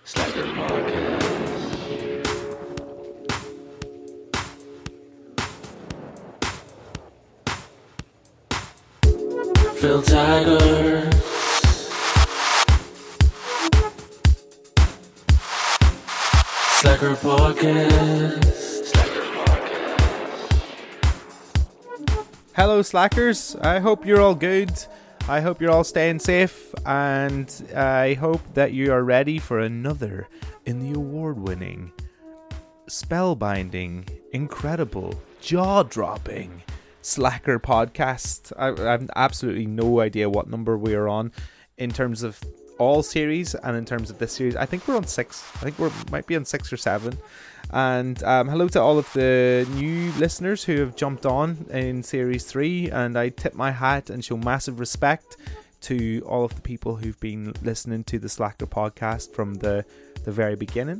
Slacker Podcast. Phil Taggart. Slacker Podcast. Hello, Slackers. I hope you're all good. I hope you're all staying safe, and I hope that you are ready for another in the award-winning, spellbinding, incredible, jaw-dropping Slacker podcast. I have absolutely no idea what number we are on in terms of all series and in terms of this series. I think we're on 6. I think we might be on 6 or 7. And hello to all of the new listeners who have jumped on in Series 3, and I tip my hat and show massive respect to all of the people who've been listening to the Slacker podcast from the very beginning.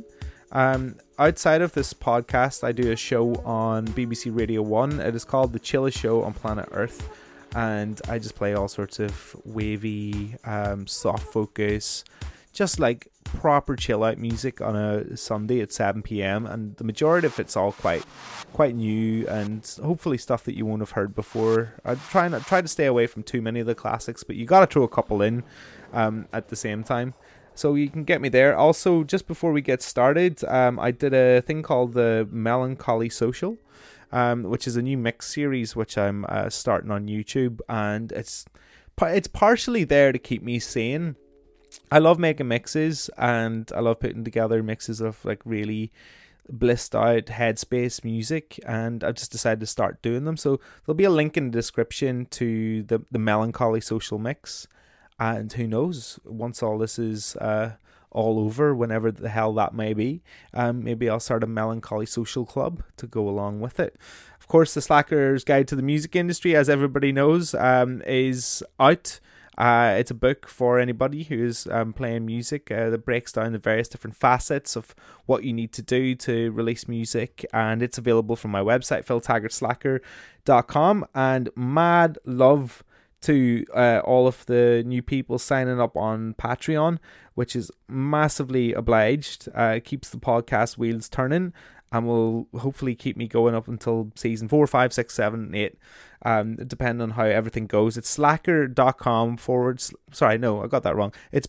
Outside of this podcast, I do a show on BBC Radio 1. It is called The Chillest Show on Planet Earth, and I just play all sorts of wavy, soft focus, just like proper chill out music on a Sunday at 7 p.m, and the majority of it's all quite new and hopefully stuff that you won't have heard before. I try to stay away from too many of the classics, but you gotta throw a couple in at the same time, so you can get me there. Also, just before we get started, I did a thing called the Melancholy Social, which is a new mix series which I'm starting on YouTube, and it's partially there to keep me sane. I love making mixes, and I love putting together mixes of like really blissed out headspace music, and I've just decided to start doing them. So there'll be a link in the description to the Melancholy Social mix, and who knows, once all this is all over, whenever the hell that may be, maybe I'll start a Melancholy Social club to go along with it. Of course, the Slacker's Guide to the Music Industry, as everybody knows, is out. It's a book for anybody who's playing music that breaks down the various different facets of what you need to do to release music, and it's available from my website, philtaggartslacker.com, and mad love to all of the new people signing up on Patreon, which is massively obliged. It keeps the podcast wheels turning and will hopefully keep me going up until season 4, 5, 6, 7, 8, depending on how everything goes. It's slacker.com sorry, no, I got that wrong. It's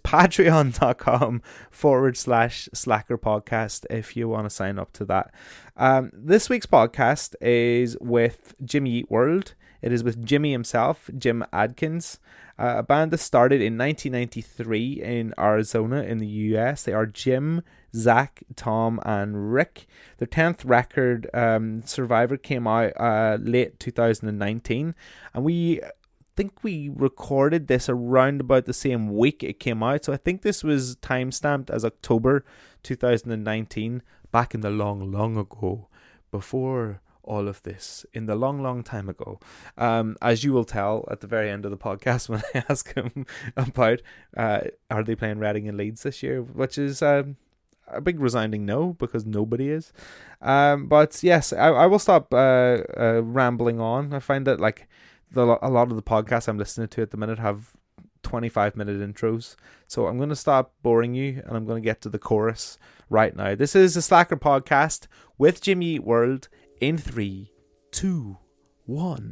patreon.com/slacker podcast if you want to sign up to that. This week's podcast is with Jimmy Eat World. It is with Jimmy himself, Jim Adkins, a band that started in 1993 in Arizona in the US. They are Jim, Zach, Tom, and Rick. Their 10th record, Survivor, came out late 2019, and we think we recorded this around about the same week it came out, so I think this was timestamped as October 2019, back in the long ago, before all of this, in the long time ago, as you will tell at the very end of the podcast when I ask him about are they playing Reading and Leeds this year, which is a big resounding no, because nobody is. But yes, I will stop rambling on. I find that like a lot of the podcasts I'm listening to at the minute have 25-minute intros, so I'm going to stop boring you and I'm going to get to the chorus right now. This is the Slacker Podcast with Jimmy Eat World in 3, 2, 1.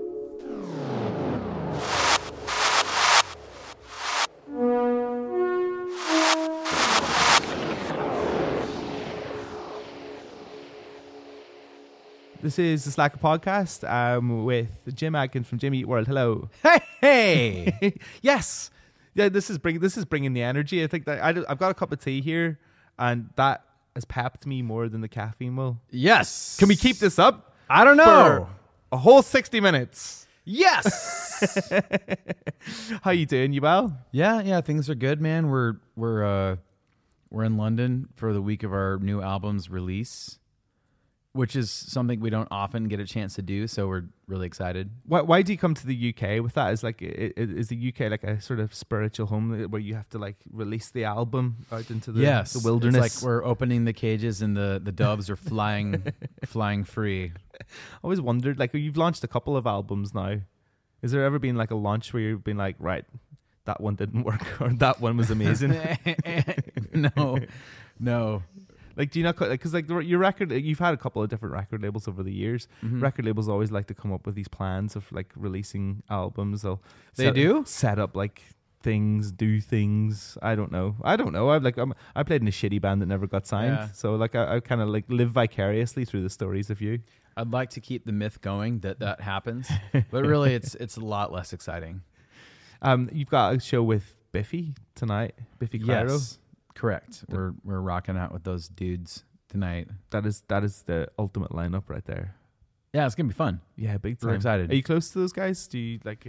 This is the Slacker Podcast with Jim Adkins from Jimmy Eat World. Hello. Hey. Yes. Yeah, this is bringing the energy. I think that I've got a cup of tea here, and that has pepped me more than the caffeine will. Yes. Can we keep this up? I don't know. For a whole 60 minutes. Yes. How you doing? You well? Yeah. Things are good, man. We're in London for the week of our new album's release, which is something we don't often get a chance to do, so we're really excited. Why do you come to the UK with that? Is the UK like a sort of spiritual home where you have to like release the album out into the wilderness? It's like we're opening the cages and the doves are flying free. I always wondered, like, you've launched a couple of albums now. Has there ever been like a launch where you've been like, right, that one didn't work, or that one was amazing? No. Like, do you not? Because like your record, you've had a couple of different record labels over the years. Mhm. Record labels always like to come up with these plans of like releasing albums. They do? Set up like things, do things. I don't know. I played in a shitty band that never got signed. Yeah. So like I kind of like live vicariously through the stories of you. I'd like to keep the myth going that happens, but really it's a lot less exciting. You've got a show with Biffy tonight. Biffy Clyro. Yes, correct. We're rocking out with those dudes tonight. That is the ultimate lineup right there. Yeah, it's gonna be fun. Yeah, big time. We're excited. Are you close to those guys? Do you like?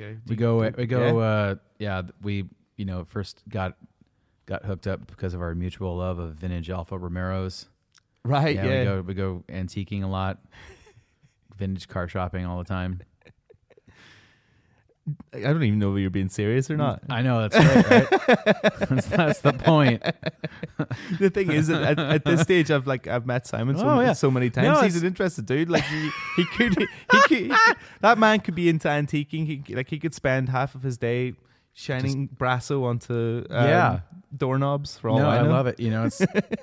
We first got hooked up because of our mutual love of vintage Alfa Romeros. Right. Yeah. We go antiquing a lot, vintage car shopping all the time. I don't even know if you're being serious or not. I know, that's right? that's the point. The thing is, at this stage, I've met Simon so many times. No, he's an interested dude. Like he could that man could be into antiquing. He could spend half of his day shining Brasso onto doorknobs. For all I know. I love it. You know, it's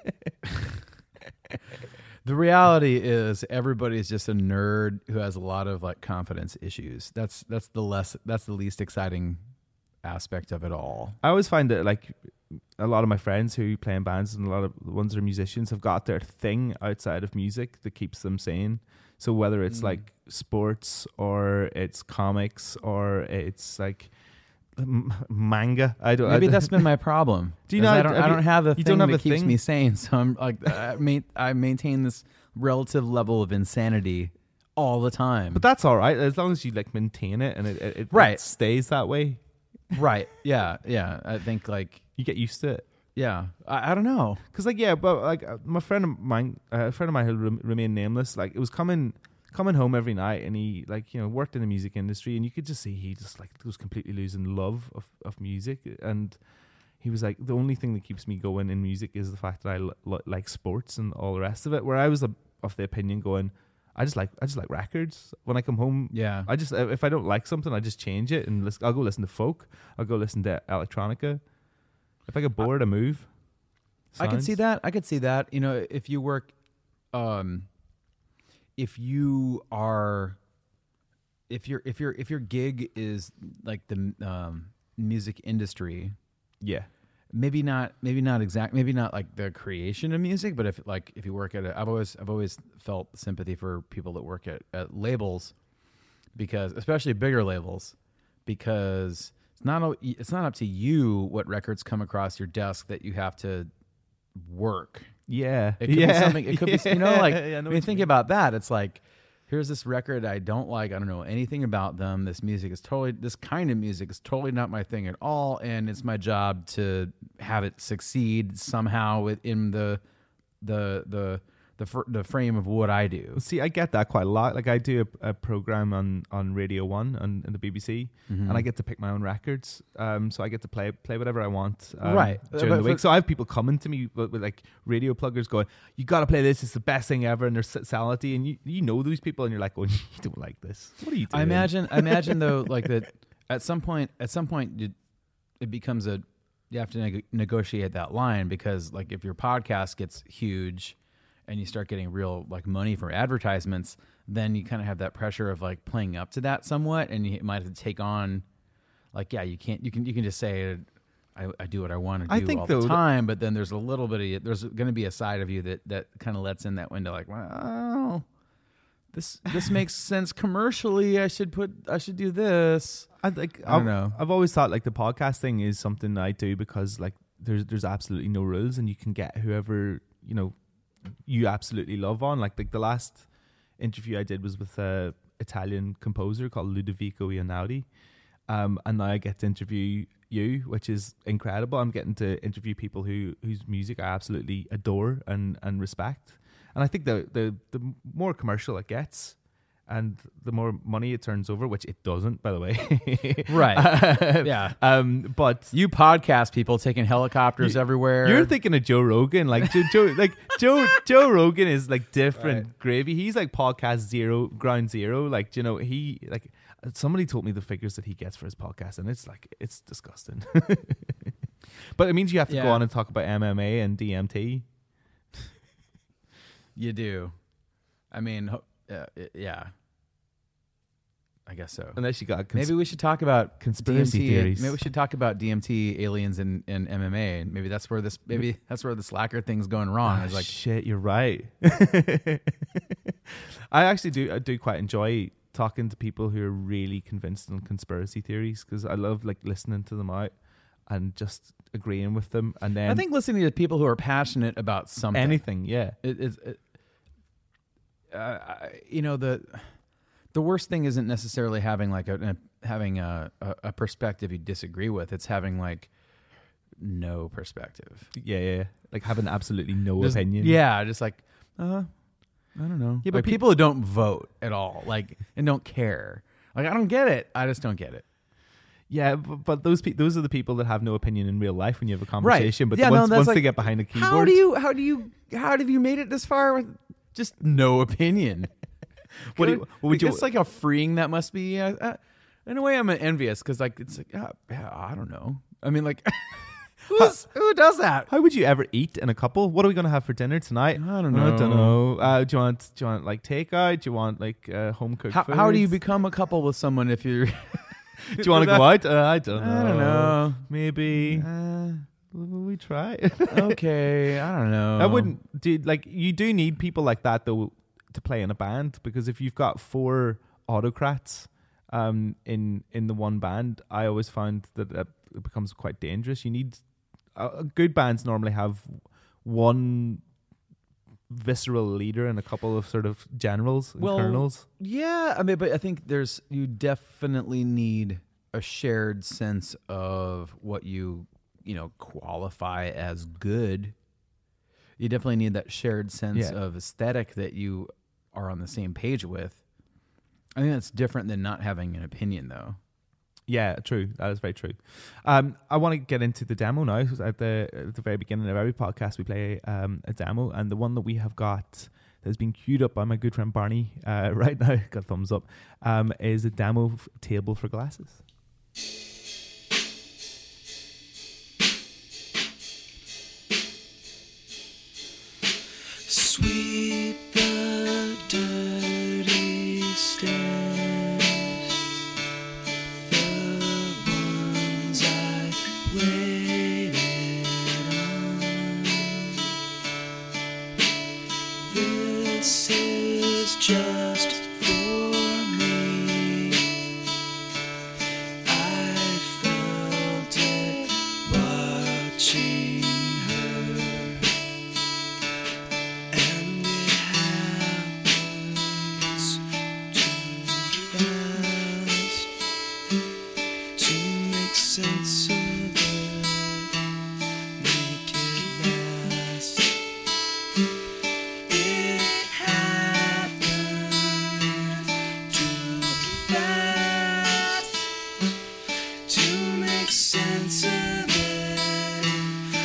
the reality is everybody's just a nerd who has a lot of like confidence issues. That's the least exciting aspect of it all. I always find that like a lot of my friends who play in bands and a lot of the ones that are musicians have got their thing outside of music that keeps them sane. So whether it's like sports or it's comics or it's like manga, Maybe that's been my problem. Do you know? I don't have the thing that keeps thing? me sane. So I'm like, I maintain this relative level of insanity all the time. But that's all right as long as you like maintain it and it stays that way. Right. Yeah. Yeah. I think like you get used to it. Yeah. I don't know. Because like but like a friend of mine who remained nameless, like it was coming home every night and he like, you know, worked in the music industry and you could just see he just like was completely losing love of music. And he was like, the only thing that keeps me going in music is the fact that I like sports and all the rest of it. Where I was of the opinion going, I just like records. When I come home, yeah, I just if I don't like something, I just change it and I'll go listen to folk. I'll go listen to electronica. If I get bored, I move. I could see that. You know, if you work, if your gig is like the music industry, yeah. Maybe not like the creation of music, but if you work at I've always felt sympathy for people that work at labels, because especially bigger labels, because it's not up to you what records come across your desk that you have to work. Yeah. It could be something, it could be, you know, like when you think about that, it's like, here's this record I don't like. I don't know anything about them. This kind of music is totally not my thing at all. And it's my job to have it succeed somehow within the frame of what I do. See, I get that quite a lot. Like I do a program on Radio 1 and the BBC, and I get to pick my own records. So I get to play whatever I want during the week. So I have people coming to me with like radio pluggers going, you got to play this. It's the best thing ever. And they're salty. And you know those people and you're like, oh, you don't like this. What are you doing? I imagine though, like that at some point it becomes you have to negotiate that line, because like if your podcast gets huge and you start getting real like money for advertisements, then you kind of have that pressure of like playing up to that somewhat, and you might have to take on like, you can just say I do what I want to do all the time, but then there's a little bit of there's going to be a side of you that kind of lets in that window like, well, this makes sense commercially. I should do this. I don't know. I've always thought like the podcast thing is something I do because like there's absolutely no rules and you can get whoever, you know, you absolutely love on. Like the last interview I did was with a Italian composer called Ludovico Einaudi, and now I get to interview you, which is incredible. I'm getting to interview people whose music I absolutely adore and respect. And I think the more commercial it gets and the more money it turns over, which it doesn't, by the way. Right. Yeah. But you podcast people taking helicopters everywhere. You're thinking of Joe Rogan. Like Joe Rogan is like different gravy. He's like podcast ground zero. Like, you know, he like somebody told me the figures that he gets for his podcast, and it's like, it's disgusting. But it means you have to go Yeah. on and talk about MMA and DMT. You do. I mean, yeah. I guess so. Unless you got Maybe we should talk about conspiracy DMT. theories. Maybe we should talk about DMT, aliens, and MMA. And maybe that's where the slacker thing's going wrong. It's like, shit, you're right. I actually do quite enjoy talking to people who are really convinced on conspiracy theories, because I love like listening to them out and just agreeing with them. And then I think listening to people who are passionate about something, anything, yeah, the worst thing isn't necessarily having like having a perspective you disagree with. It's having like no perspective. yeah, like having absolutely no Just- opinion. Yeah, just like I don't know. Yeah, but Like people who don't vote at all, like, and don't care. Like, I don't get it. I just don't get it. Yeah, but those are the people that have no opinion in real life when you have a conversation. But Yeah, no, once that's they like, get behind a keyboard, how have you made it this far with just no opinion? what would you? It's like how freeing that must be. In a way, I'm envious because like it's like I don't know. I mean, like who does that? How would you ever eat in a couple? What are we gonna have for dinner tonight? I don't know. Do you want like takeout? Do you want like home cooked food? How do you become a couple with someone if you're? Do you want to go out? I don't know. I don't know. Maybe will we try? Okay, I don't know. I wouldn't do like you do need people like that though to play in a band, because if you've got 4 autocrats in the one band, I always found that it becomes quite dangerous. You need good bands normally have one visceral leader and a couple of sort of generals and colonels. Yeah, I mean, but I think you definitely need a shared sense of what you qualify as good. You definitely need that shared sense of aesthetic that you are on the same page with. I think that's different than not having an opinion, though. Yeah, true. That is very true. I want to get into the demo now. At the very beginning of every podcast, we play a demo, and the one that we have got that has been queued up by my good friend Barney right now, got a thumbs up, is a demo table for glasses. Sweep the dirty stairs, the ones I waited on. This is just for me. I felt it watching her. And it happens too fast to make sense of it, make it last. It happened too fast to make sense of it.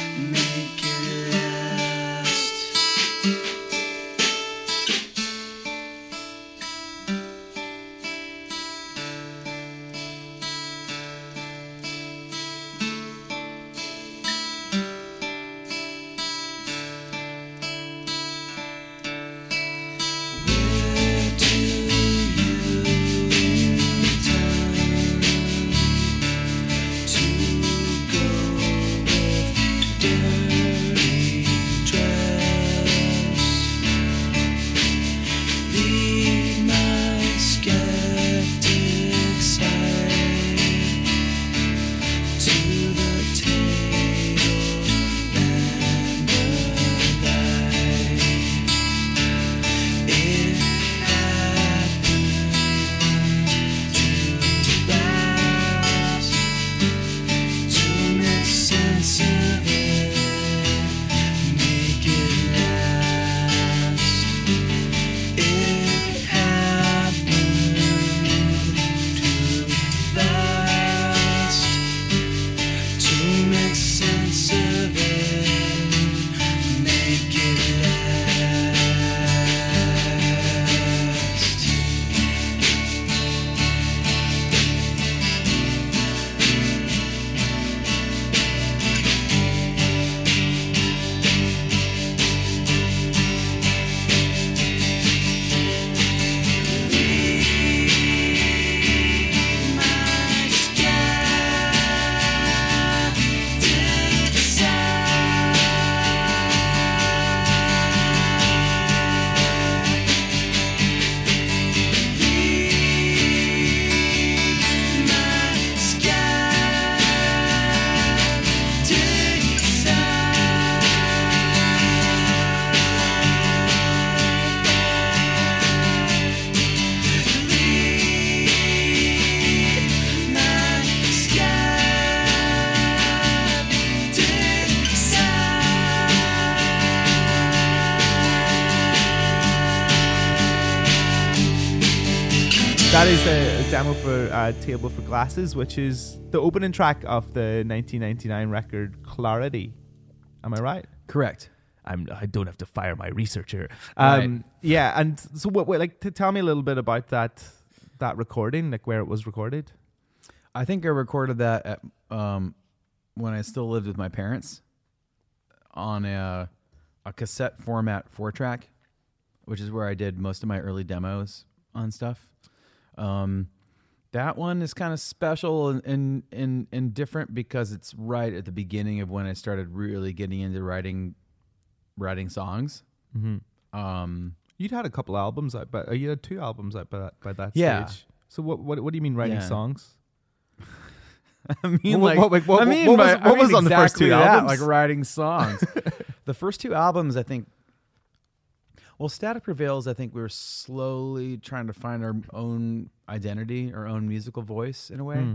That is a demo for Table for Glasses, which is the opening track of the 1999 record Clarity. Am I right? Correct. I don't have to fire my researcher. Right. Yeah, and so what? Like, to tell me a little bit about that recording, like where it was recorded. I think I recorded that at when I still lived with my parents on a cassette format 4-track, which is where I did most of my early demos on stuff. That one is kind of special and different because it's right at the beginning of when I started really getting into writing songs. Mm-hmm. You'd had a couple albums out, but you had 2 albums out by that Yeah. stage. So what do you mean writing songs? I mean, what was on the first 2 exactly albums? like writing songs. The first 2 albums, I think. Well, Static Prevails, I think we were slowly trying to find our own identity, our own musical voice in a way.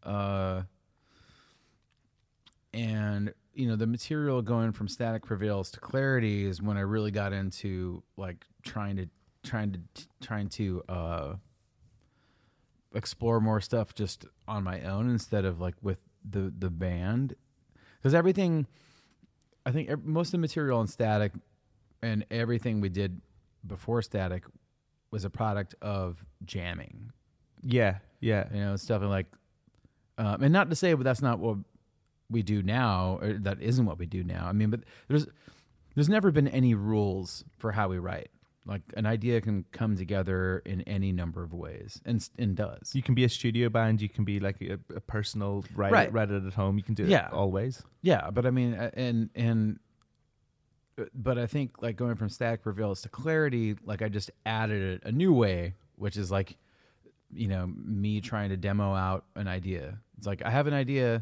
And the material going from Static Prevails to Clarity is when I really got into like trying to explore more stuff just on my own instead of like with the band, because everything, I think most of the material on Static and everything we did before Static was a product of jamming. Yeah. Stuff like, and not to say, but that's not what we do now, or that isn't what we do now. I mean, but there's never been any rules for how we write. Like an idea can come together in any number of ways, and does. You can be a studio band. You can be like a personal writer, Right. write it at home. You can do it always. Yeah, but I mean, but I think like going from Static Prevails to Clarity, like I just added a new way, which is like, me trying to demo out an idea. It's like I have an idea.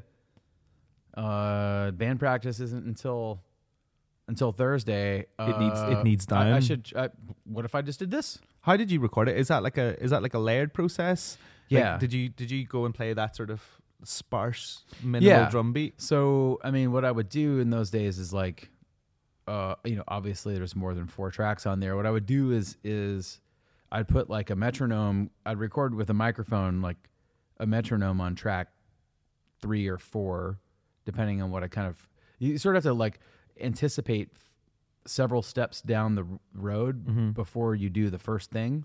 Band practice isn't until Thursday. It needs time. What if I just did this? How did you record it? Is that like a layered process? Yeah. Like, did you go and play that sort of sparse minimal drum beat? So I mean, what I would do in those days is like, obviously there's more than 4 tracks on there. What I would do is I'd put like a metronome. I'd record with a microphone, like a metronome on track 3 or 4, depending on what I kind of. You sort of have to like anticipate several steps down the road before you do the first thing.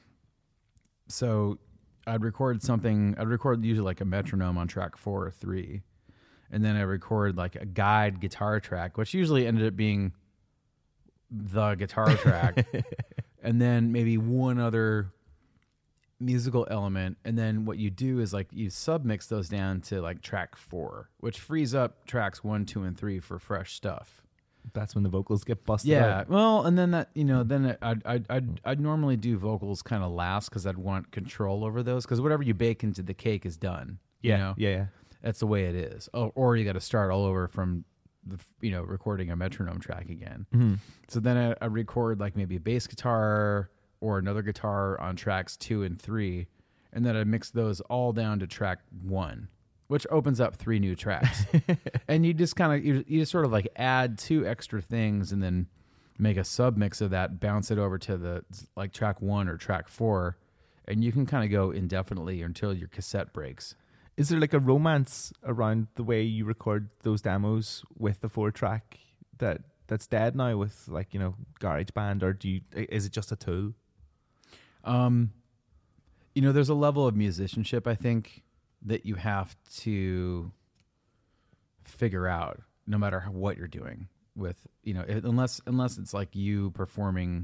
So I'd record usually like a metronome on track 4 or 3. And then I record like a guide guitar track, which usually ended up being the guitar track. And then maybe one other musical element. And then what you do is like you submix those down to like track 4, which frees up tracks 1, 2, and 3 for fresh stuff. That's when the vocals get busted Yeah. out. Well, and then I'd normally do vocals kind of last because I'd want control over those, because whatever you bake into the cake is done. Yeah. That's the way it is. Oh, or you got to start all over from recording a metronome track again. Mm-hmm. So then I record like maybe a bass guitar or another guitar on tracks 2 and 3, and then I mix those all down to track 1, which opens up 3 new tracks. And you just kind of you just sort of like add 2 extra things and then make a sub mix of that, bounce it over to the like track 1 or track 4, and you can kind of go indefinitely until your cassette breaks. Is there like a romance around the way you record those demos with the 4-track that's dead now with like, GarageBand, or is it just a tool? There's a level of musicianship, I think, that you have to figure out no matter what you're doing with, unless it's like you performing,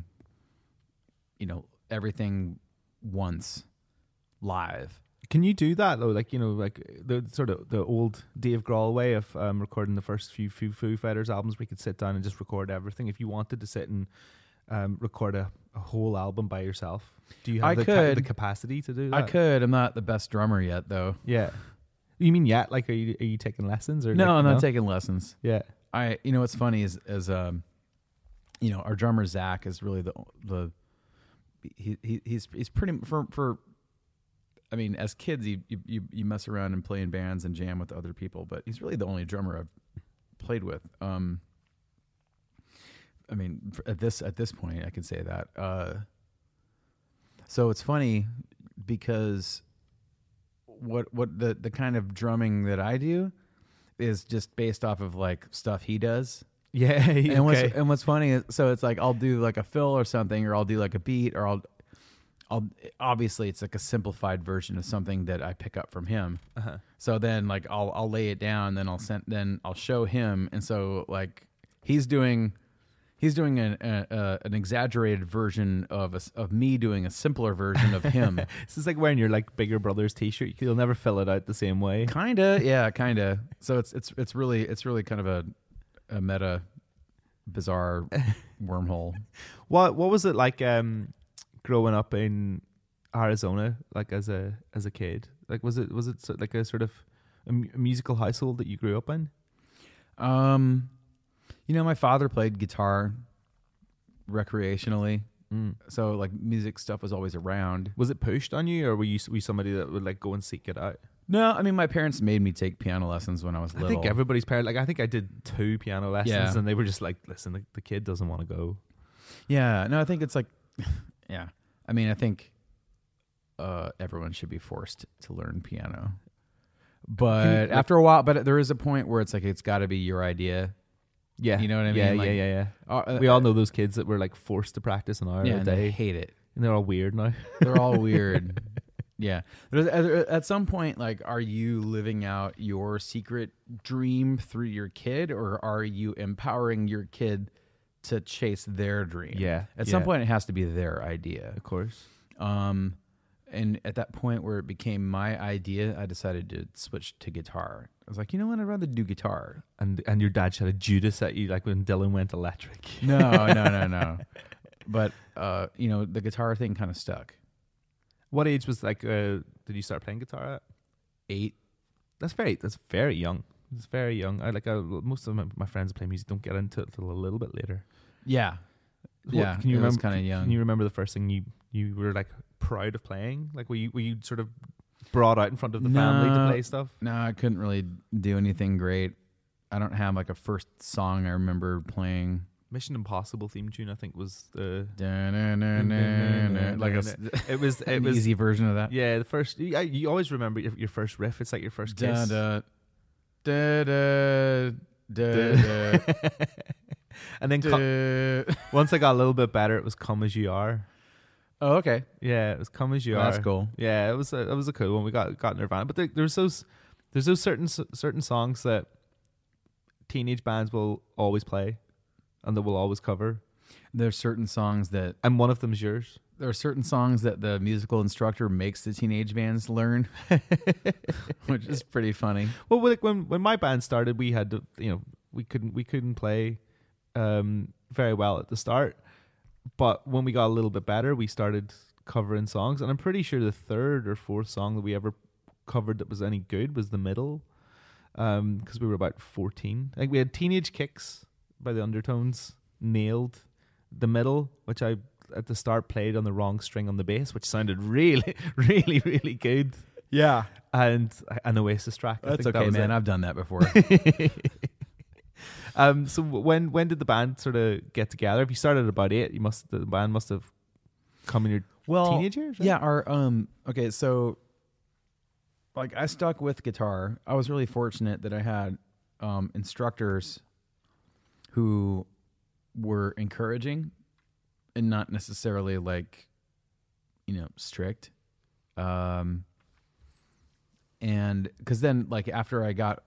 everything once live. Can you do that though? Like, like the sort of the old Dave Grohl way of recording the first few Foo Fighters albums, where you could sit down and just record everything. If you wanted to sit and record a whole album by yourself, do you have the capacity to do that? I could. I'm not the best drummer yet, though. Yeah. You mean yet? Like, are you taking lessons or? No, like, I'm not taking lessons. Yeah. What's funny is our drummer Zach is really he's pretty for. I mean, as kids, you mess around and play in bands and jam with other people, but he's really the only drummer I've played with. At this point, I can say that. So it's funny because what the kind of drumming that I do is just based off of like stuff he does. Yeah. And what's funny is, so it's like I'll do like a fill or something, or I'll do like a beat, or I'll obviously it's like a simplified version of something that I pick up from him. Uh-huh. So then like I'll lay it down, then I'll show him, and so like he's doing an exaggerated version of me doing a simpler version of him. This is like wearing your like Bigger Brothers t-shirt. You'll never fill it out the same way. Kinda. So it's really kind of a meta, bizarre wormhole. What was it like growing up in Arizona, like as a kid? Like was it like a sort of a musical household that you grew up in? My father played guitar recreationally, so like music stuff was always around. Was it pushed on you, or were you somebody that would like go and seek it out? No, I mean my parents made me take piano lessons when I was little. I think everybody's parent. Like I think I did 2 piano lessons, and they were just like, "Listen, the kid doesn't want to go." Yeah, no, I think it's like, yeah. I mean, I think everyone should be forced to learn piano, but after a while, but there is a point where it's like it's got to be your idea. Yeah, you know what I mean. Like, yeah. We all know those kids that were like forced to practice an hour a day. They hate it, and they're all weird now. They're all weird. Yeah. At some point, like, are you living out your secret dream through your kid, or are you empowering your kid to chase their dream? Yeah. At some point, it has to be their idea. Of course. And at that point where it became my idea, I decided to switch to guitar. I was like, you know what? I'd rather do guitar. And your dad shot a Judas at you, like when Dylan went electric. No. But, the guitar thing kind of stuck. What age was like? Did you start playing guitar at? 8. That's very young. It's very young. Most of my friends that play music don't get into it till a little bit later. Yeah. Yeah. Can you remember? Kind of young. Can you remember the first thing you were like proud of playing? Like were you sort of brought out in front of the family to play stuff? No, I couldn't really do anything great. I don't have like a first song I remember playing. Mission Impossible theme tune, I think, was the like it was an easy version of that. Yeah, the first. You always remember your first riff. It's like your first kiss. And then once I got a little bit better, it was "Come As You Are." Oh, okay. Yeah, it was "Come As You Are." That's cool. Yeah, it was a cool one. We got Nirvana, but there's those certain songs that teenage bands will always play and that will always cover. There's certain songs that, and one of them's yours. There are certain songs that the musical instructor makes the teenage bands learn, which is pretty funny. Well, like when my band started, we had to, we couldn't play very well at the start, but when we got a little bit better, we started covering songs, and I'm pretty sure the 3rd or 4th song that we ever covered that was any good was "The Middle," because we were about 14. I think we had "Teenage Kicks" by the Undertones, nailed. "The Middle," which I at the start played on the wrong string on the bass, which sounded really, really, really good. Yeah, and an Oasis track. That's okay, man. I've done that before. So when did the band sort of get together? If you started at about 8, the band must have come in your teenage years, right? Yeah, our okay, so like I stuck with guitar. I was really fortunate that I had instructors who were encouraging and not necessarily like, strict. And because then like after I got,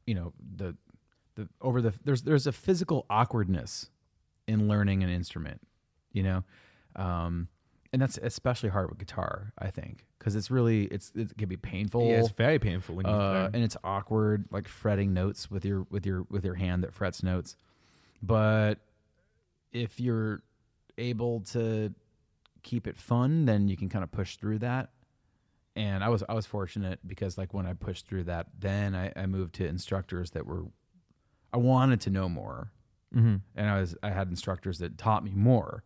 there's a physical awkwardness in learning an instrument, and that's especially hard with guitar, I think, because it can be painful. Yeah, it's very painful when you learn. And it's awkward, like fretting notes with your hand that frets notes. But if you're able to keep it fun, then you can kind of push through that. And I was fortunate because like when I pushed through that, then I moved to instructors that I wanted to know more, and I had instructors that taught me more,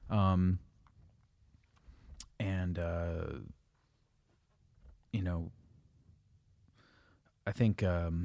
I think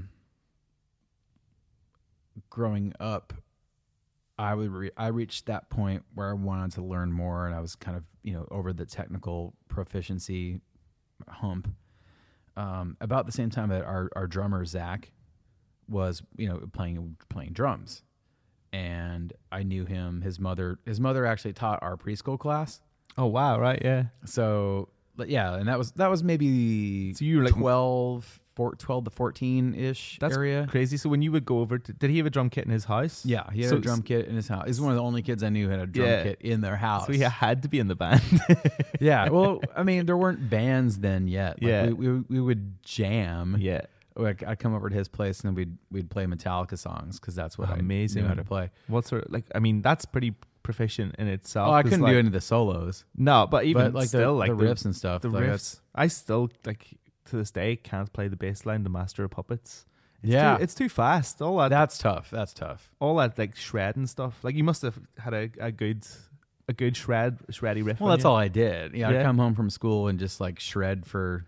growing up, I reached that point where I wanted to learn more, and I was kind of over the technical proficiency hump. About the same time that our drummer Zach was, playing drums, and I knew him. His mother actually taught our preschool class. Oh wow! Right, yeah. So, but yeah, and that was maybe So you were like 12 to 14 ish That's area. crazy. So when you would go over, did he have a drum kit in his house? Yeah, he had So- a drum kit in his house. He's one of the only kids I knew who had a drum Yeah. kit in their house. So he had to be in the band. Yeah, well, I mean, there weren't bands then yet. Like, Yeah. we would jam. Yeah. Like I'd come over to his place and we'd play Metallica songs because that's what Amazing. I knew how to play. What sort of, like, I mean, that's pretty proficient in itself. Oh, I 'cause, couldn't like, do any of the solos, No, but even but like still, the like riffs and stuff. the like, riffs. I still, like, to this day, can't play the bass line, the Master of Puppets. It's Yeah. it's too fast. All that, that's tough. That's tough. all that, like, shred and stuff. Like, you must have had a good shreddy riff. Well, on that's you. all I did. Yeah, Yeah. I'd come home from school and just like shred for.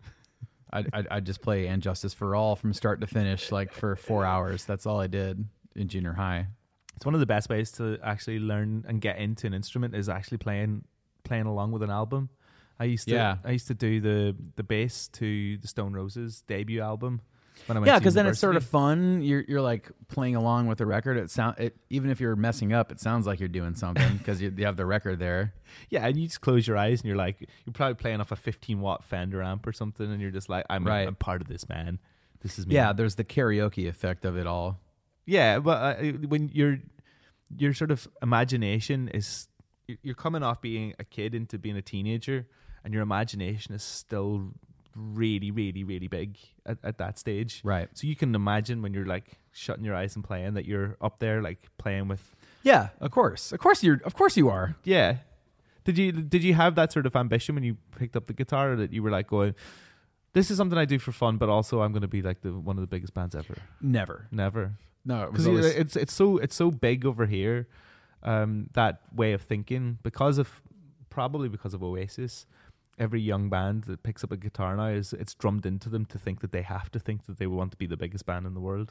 I'd just play "And Justice for All" from start to finish, like for 4 hours. That's all I did in junior high. It's one of the best ways to actually learn and get into an instrument is actually playing along with an album. I used to do the bass to the Stone Roses debut album when I went Yeah, to because then it's sort of university. fun. You're like playing along with the record. Even if you're messing up, it sounds like you're doing something because you have the record there. Yeah, and you just close your eyes and you're like, you're probably playing off a 15-watt Fender amp or something, and you're just like, I'm part of this, man. This is me. Yeah, there's the karaoke effect of it all. Yeah, but when your sort of imagination is, you're coming off being a kid into being a teenager, and your imagination is still really, really, really big at that stage. Right. So you can imagine when you're like shutting your eyes and playing that you're up there like playing with. Yeah, of course you are. Yeah. Did you have that sort of ambition when you picked up the guitar, that you were like going, this is something I do for fun, but also I'm going to be like one of the biggest bands ever? Never. Never. No, it was Because always, it's so big over here, that way of thinking, probably because of Oasis. Every young band that picks up a guitar now it's drummed into them to think that they have to think that they want to be the biggest band in the world.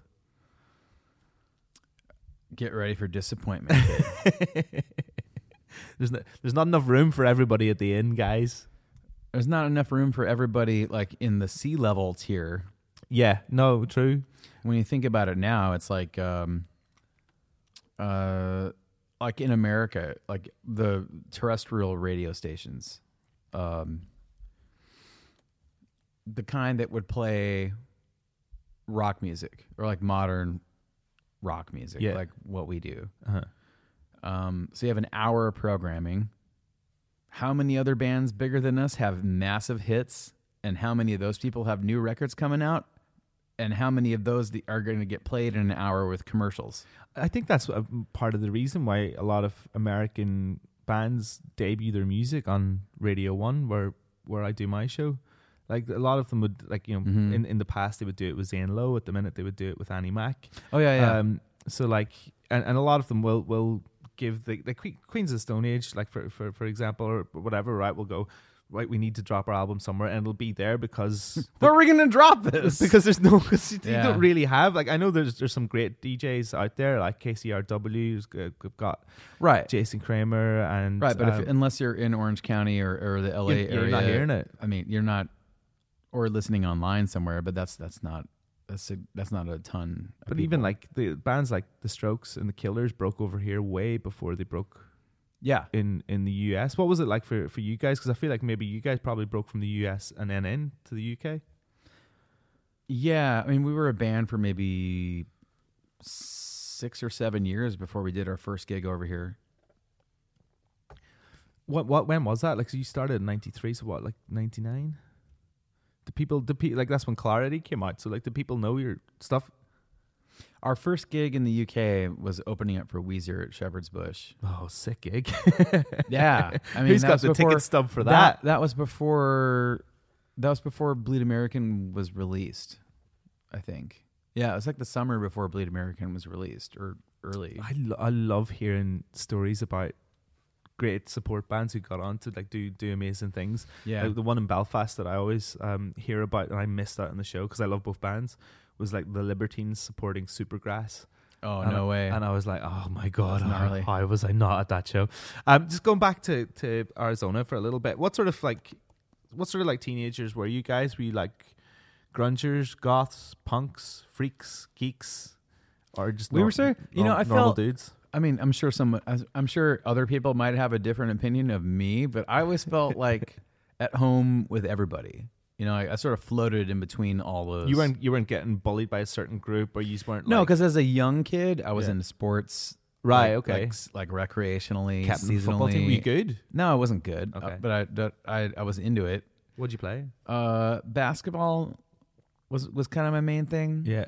get ready for disappointment. Kid. There's not enough room for everybody at the inn, guys. There's not enough room for everybody like in the C-level tier. Yeah, no, true. When you think about it now, it's like in America, like the terrestrial radio stations, the kind that would play rock music or like modern rock music, Yeah. like what we do. Uh-huh. So you have an hour of programming. How many other bands bigger than us have massive hits, and how many of those people have new records coming out? And how many of those are going to get played in an hour with commercials? I think that's a part of the reason why a lot of American bands debut their music on Radio 1, where I do my show. Like a lot of them would, like, in the past they would do it with Zane Lowe. At the minute they would do it with Annie Mac. Oh yeah. So like, and a lot of them will give the Queens of the Stone Age, like for example, or whatever. Right, we'll go. Right, we need to drop our album somewhere, and it'll be there because Where are we going to drop this? because you Yeah. don't really have, like, I know there's some great DJs out there like KCRW's got right, Jason Kramer and right. But unless you're in Orange County or the LA you're area, not hearing it. I mean, you're not, or listening online somewhere. But that's not a ton. Of But even people. like the bands like the Strokes and the Killers broke over here way before they broke yeah, in the US. What was it like for you guys? Because I feel like maybe you guys probably broke from the US and then into the UK. yeah. I mean, we were a band for maybe 6 or 7 years before we did our first gig over here. When was that? Like, so you started in '93, so what, like '99? The people like, that's when Clarity came out. So like, do people know your stuff? Our first gig in the UK was opening up for Weezer at Shepherd's Bush. Oh, sick gig. Yeah, I mean, Who's that got was the before- ticket stub for that? That was before Bleed American was released, I think. Yeah, it was like the summer before Bleed American was released, or early. I love hearing stories about great support bands who got on to like do amazing things. Yeah. Like the one in Belfast that I always hear about, and I missed out on the show because I love both bands, was like the Libertines supporting Supergrass. Oh, And no way. And I was like, oh my God, That's gnarly. how was I not at that show? Just going back to Arizona for a little bit, what sort of like, what sort of like teenagers were you guys? Were you like grungers, goths, punks, freaks, geeks, or just We were sort of- I normal felt- dudes? I mean, I'm sure other people might have a different opinion of me, but I always felt like at home with everybody. I sort of floated in between all those. You weren't getting bullied by a certain group, or you just weren't. No, like, because as a young kid, I was Yeah. into sports. Right, like- okay. Like recreationally, captain seasonally. of the football team. Were you good? No, I wasn't good. Okay. But I was into it. What'd you play? Basketball was kind of my main thing. Yeah.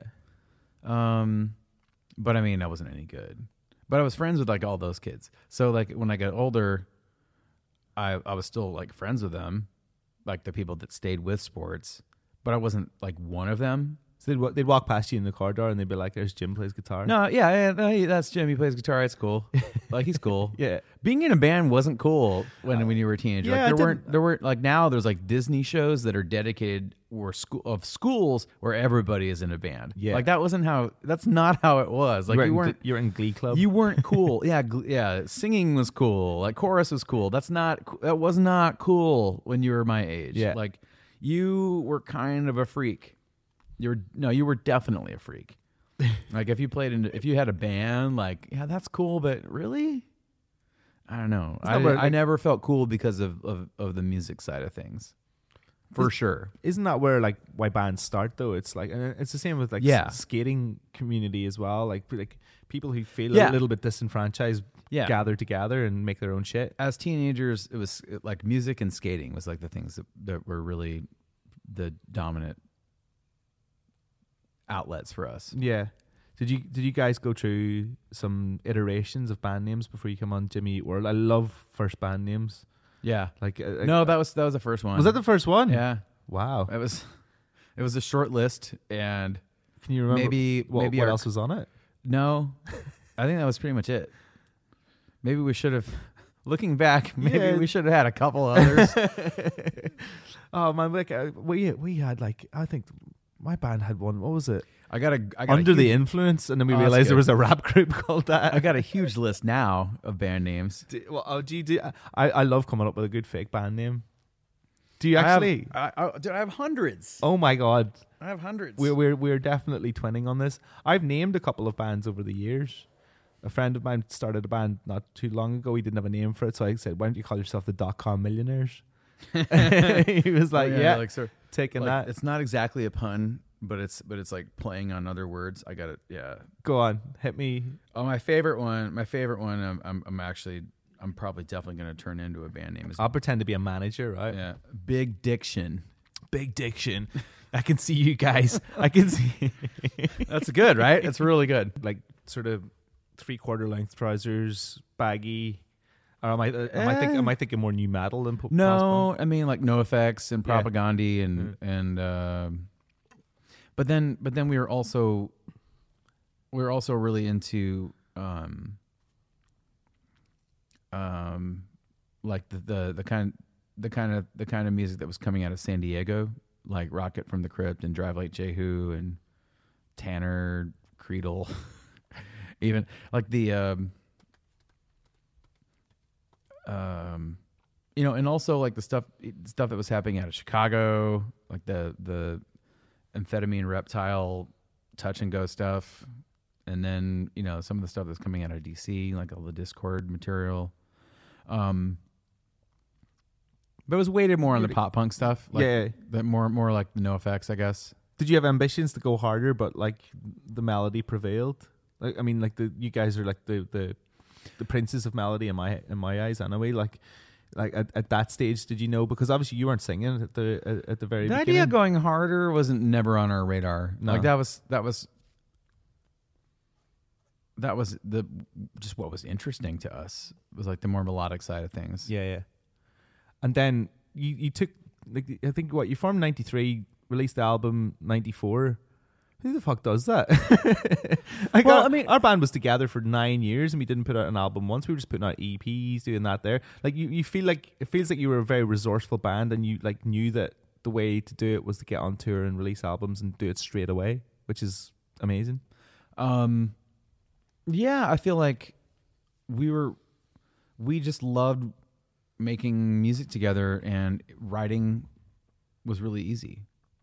But I mean, I wasn't any good. But I was friends with like all those kids. So like when I got older, I was still like friends with them, like the people that stayed with sports. But I wasn't like one of them. So they'd walk past you in the corridor and they'd be like, "There's Jim plays guitar." No, yeah, that's Jim. He plays guitar. It's cool. Like he's cool. Yeah. Being in a band wasn't cool when you were a teenager. yeah, Like, it there weren't like now. There's like Disney shows that are dedicated schools where everybody is in a band. Yeah. like that wasn't how. That's not how it was. Like you were in Glee Club. you weren't cool. Yeah. Singing was cool. Like chorus was cool. That was not cool when you were my age. Yeah. Like you were kind of a freak. You were definitely a freak. Like if you had a band, like, yeah, that's cool, but really? I don't know. I never felt cool because of the music side of things. For sure. Isn't that where like why bands start though? It's like, and it's the same with like Yeah. skating community as well. Like people who feel Yeah. a little bit disenfranchised Yeah. gather together and make their own shit. As teenagers, it was like music and skating was like the things that were really the dominant outlets for us. Yeah. Did you guys go through some iterations of band names before you come on Jimmy Eat World? I love first band names. Yeah. Like No, that was the first one. was that the first one? Yeah. Wow. It was a short list, and Can you remember maybe what our- else was on it? no, I think that was pretty much it. Maybe we should have, looking back, maybe Yeah. we should have had a couple others. Oh man, like we had like I think my band had one. What was it? I got Under a the huge, Influence, and then we Oh, that's realized there good. was a rap group called that. I got a huge list now of band names. I love coming up with a good fake band name. Do you actually? Dude, I have hundreds. Oh my god, I have hundreds. we're definitely twinning on this. I've named a couple of bands over the years. A friend of mine started a band not too long ago. He didn't have a name for it, so I said, "Why don't you call yourself the .com Millionaires?" He was like, "Yeah, like, sort of, taking like, that." it's not exactly a pun, but it's like playing on other words. I got it. Yeah. Go on, hit me. Oh, my favorite one. I'm probably definitely going to turn into a band name. Is I'll pretend to be a manager, right? yeah, Big Diction. Big Diction. I can see you guys. I can see That's good, right? That's really good. like sort of 3/4 length trousers, baggy. Or am I thinking more new metal than No, I mean like NoFX and Yeah. Propagandhi and but then we were also really into like the kind of music that was coming out of San Diego, like Rocket from the Crypt and Drive Like Jehu and Tanner Creedle, even like the and also like the stuff that was happening out of Chicago, like the amphetamine reptile touch and go stuff, and then some of the stuff that's coming out of DC, like all the Discord material. But it was weighted more on the pop punk stuff. Like, Yeah. that more like the NoFX, I guess. Did you have ambitions to go harder, but like the melody prevailed? Like I mean, like you guys are like the princes of melody in my eyes anyway. Like at that stage, did you know? Because obviously you weren't singing at the very The beginning. idea of going harder wasn't never on our radar. No. Like that was the just what was interesting to us was like the more melodic side of things. Yeah. And then you took like I think you formed 93, released the album 94. Who the fuck does that? Our band was together for 9 years and we didn't put out an album once. We were just putting out EPs, doing that there. Like you feel like it feels like you were a very resourceful band and you like knew that the way to do it was to get on tour and release albums and do it straight away, which is amazing. Yeah, I feel like we just loved making music together and writing was really easy.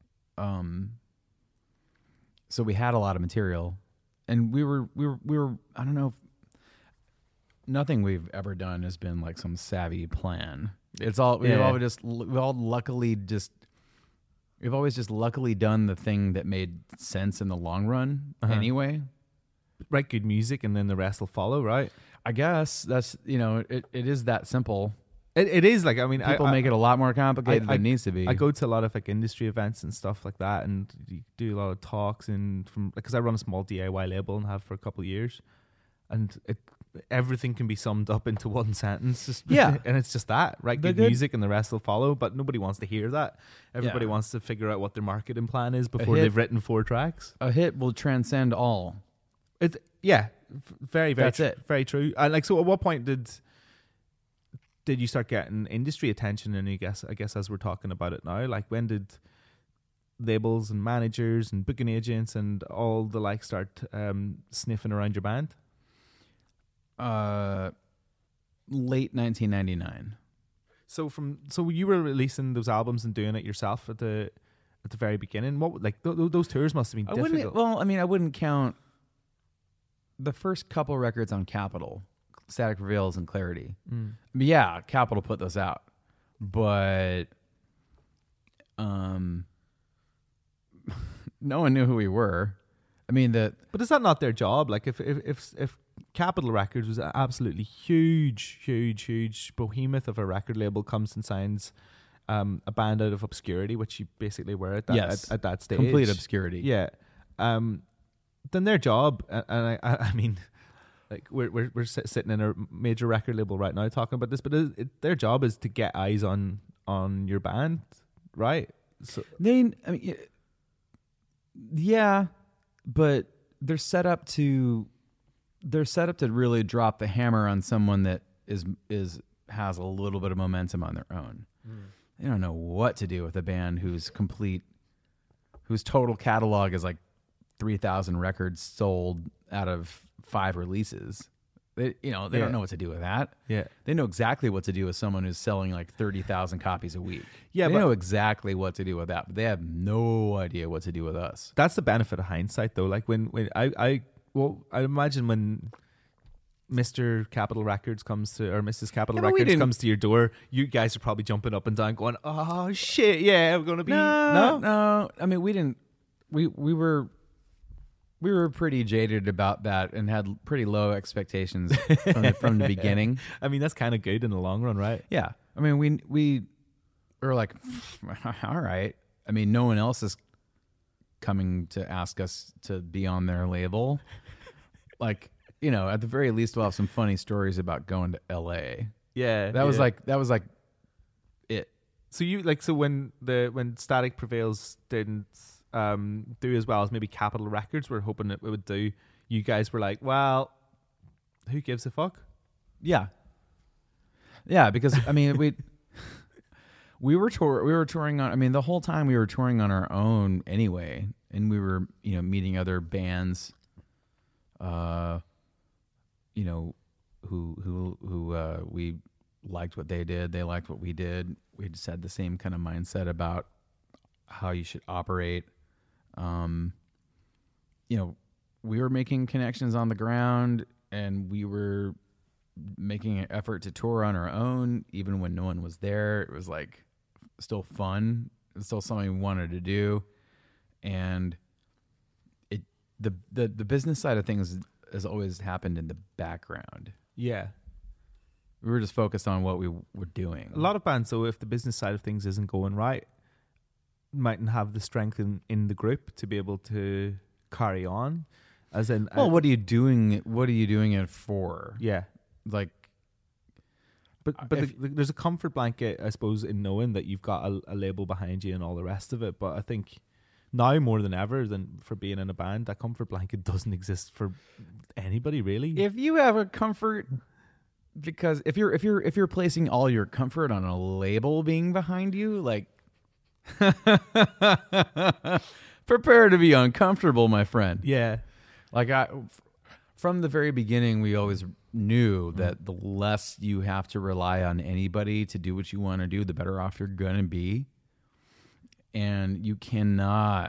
So we had a lot of material, and we were I don't know. Nothing we've ever done has been like some savvy plan. It's all we've always just luckily done the thing that made sense in the long run anyway. Write good music and then the rest will follow, right? I guess that's, it is that simple. It is like, I mean, People make it a lot more complicated than it needs to be. I go to a lot of like industry events and stuff like that, and you do a lot of talks because I run a small DIY label and have for a couple of years, and everything can be summed up into one sentence. And it's just that, right? Good music and the rest will follow, but nobody wants to hear that. Everybody wants to figure out what their marketing plan is before they've written 4 tracks. A hit will transcend all. Very, very, That's it. Very true. And like, so at what point did you start getting industry attention? And I guess as we're talking about it now, like when did labels and managers and booking agents and all the like start sniffing around your band? Late 1999. So you were releasing those albums and doing it yourself at the very beginning. What like those tours must have been difficult. I wouldn't count the first couple records on Capitol, Static Prevails and Clarity. Yeah, Capitol put those out, but no one knew who we were. I mean, but is that not their job? Like if Capitol Records was an absolutely huge behemoth of a record label, comes and signs a band out of obscurity, which you basically were at that stage, complete obscurity. Yeah. Then their job, and I mean, like we're sitting in a major record label right now talking about this, but their job is to get eyes on your band, right? So but they're set up to really drop the hammer on someone that has a little bit of momentum on their own. They don't know what to do with a band whose total catalog is like 3,000 records sold out of 5 releases. They don't know what to do with that. Yeah. They know exactly what to do with someone who's selling like 30,000 copies a week. Yeah, they know exactly what to do with that, but they have no idea what to do with us. That's the benefit of hindsight, though. Like when I imagine when Mr. Capitol Records comes to, or Mrs. Capitol Records comes to your door, you guys are probably jumping up and down going, oh shit, yeah, we're going to be... No. I mean, we didn't... We were pretty jaded about that and had pretty low expectations from the beginning. I mean, that's kind of good in the long run, right? Yeah. I mean, we were like, all right. I mean, no one else is coming to ask us to be on their label. Like, at the very least, we'll have some funny stories about going to LA. Yeah. That was like it. So when Static Prevails didn't do as well as maybe Capitol Records were hoping it would do, you guys were like, well, who gives a fuck? Yeah, because I mean we were touring on. I mean, the whole time we were touring on our own anyway, and we were meeting other bands, who we liked what they did, they liked what we did. We just had the same kind of mindset about how you should operate. We were making connections on the ground, and we were making an effort to tour on our own, even when no one was there. It was like still fun. It was still something we wanted to do, and the business side of things has always happened in the background. Yeah. We were just focused on what we were doing. A lot of bands, so if the business side of things isn't going right, mightn't have the strength in the group to be able to carry on. As in, what are you doing? What are you doing it for? Yeah, like, but there's a comfort blanket, I suppose, in knowing that you've got a label behind you and all the rest of it. But I think now more than ever, than for being in a band, that comfort blanket doesn't exist for anybody really. If you have a comfort, because if you're placing all your comfort on a label being behind you, like. Prepare to be uncomfortable, my friend. Yeah. Like from the very beginning, we always knew that the less you have to rely on anybody to do what you want to do, the better off you're going to be. and you cannot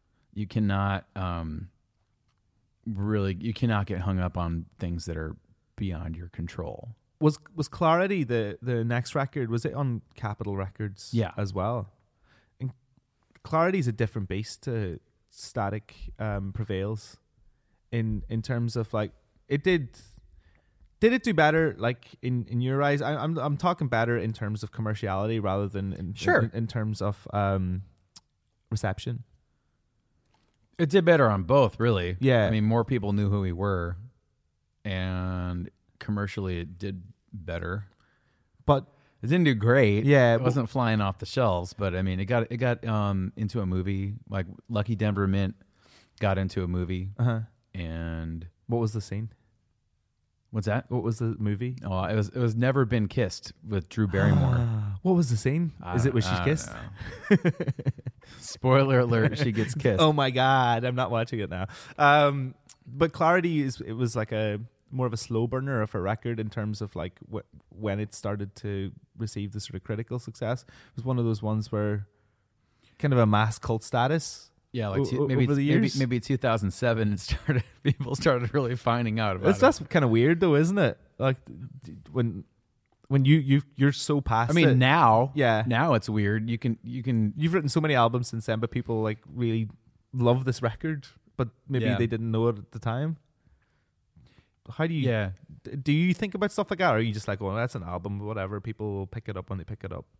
really, you cannot get hung up on things that are beyond your control. Was Clarity the next record? Was it on Capitol Records? Yeah. As well. And Clarity's a different beast to Static Prevails in terms of like it did it do better like in your eyes? I'm talking better in terms of commerciality rather than in terms of reception. It did better on both, really. Yeah. I mean, more people knew who we were, and commercially it did better. But it didn't do great. Yeah, It wasn't flying off the shelves, but I mean, it got into a movie. Like Lucky Denver Mint got into a movie. And what was the scene? What's that? What was the movie? Oh, it was Never Been Kissed with Drew Barrymore. What was the scene? Is it when she's kissed? Spoiler alert, she gets kissed. Oh my God, I'm not watching it now. But Clarity it was like a more of a slow burner of a record in terms of like when it started to receive the sort of critical success. It was one of those ones where kind of a mass cult status. Yeah, like maybe over the years. Maybe 2007 people started really finding out about it. That's kind of weird though, isn't it? Like when you're so past I mean, it. now it's weird. You've written so many albums since then, but people like really love this record, but maybe they didn't know it at the time. How do you do you think about stuff like that, or are you just like, well, that's an album, whatever, people will pick it up when they pick it up?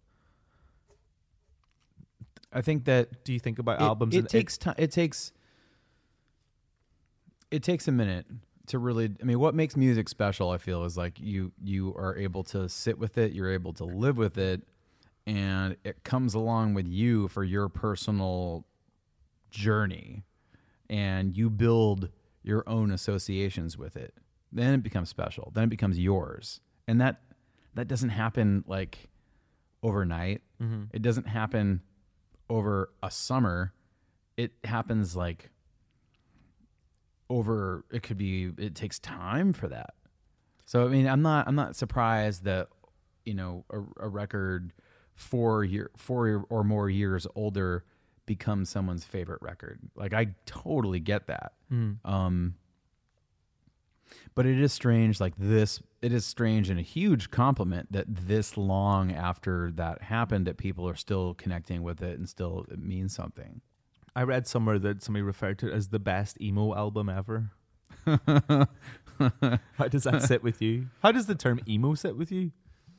I think that do you think about albums? It takes time. It takes a minute to really. I mean, what makes music special, I feel, is like you are able to sit with it, you're able to live with it, and it comes along with you for your personal journey, and you build your own associations with it. Then it becomes special. Then it becomes yours, and that doesn't happen like overnight. Mm-hmm. It doesn't happen over a summer. It happens like it takes time for that. So I mean, I'm not surprised that, you know, a record 4 or more years older becomes someone's favorite record. Like, I totally get that. But it is strange, like this, it is strange and a huge compliment that this long after that happened that people are still connecting with it and still it means something. I read somewhere that somebody referred to it as the best emo album ever. How does that sit with you? How does the term emo sit with you?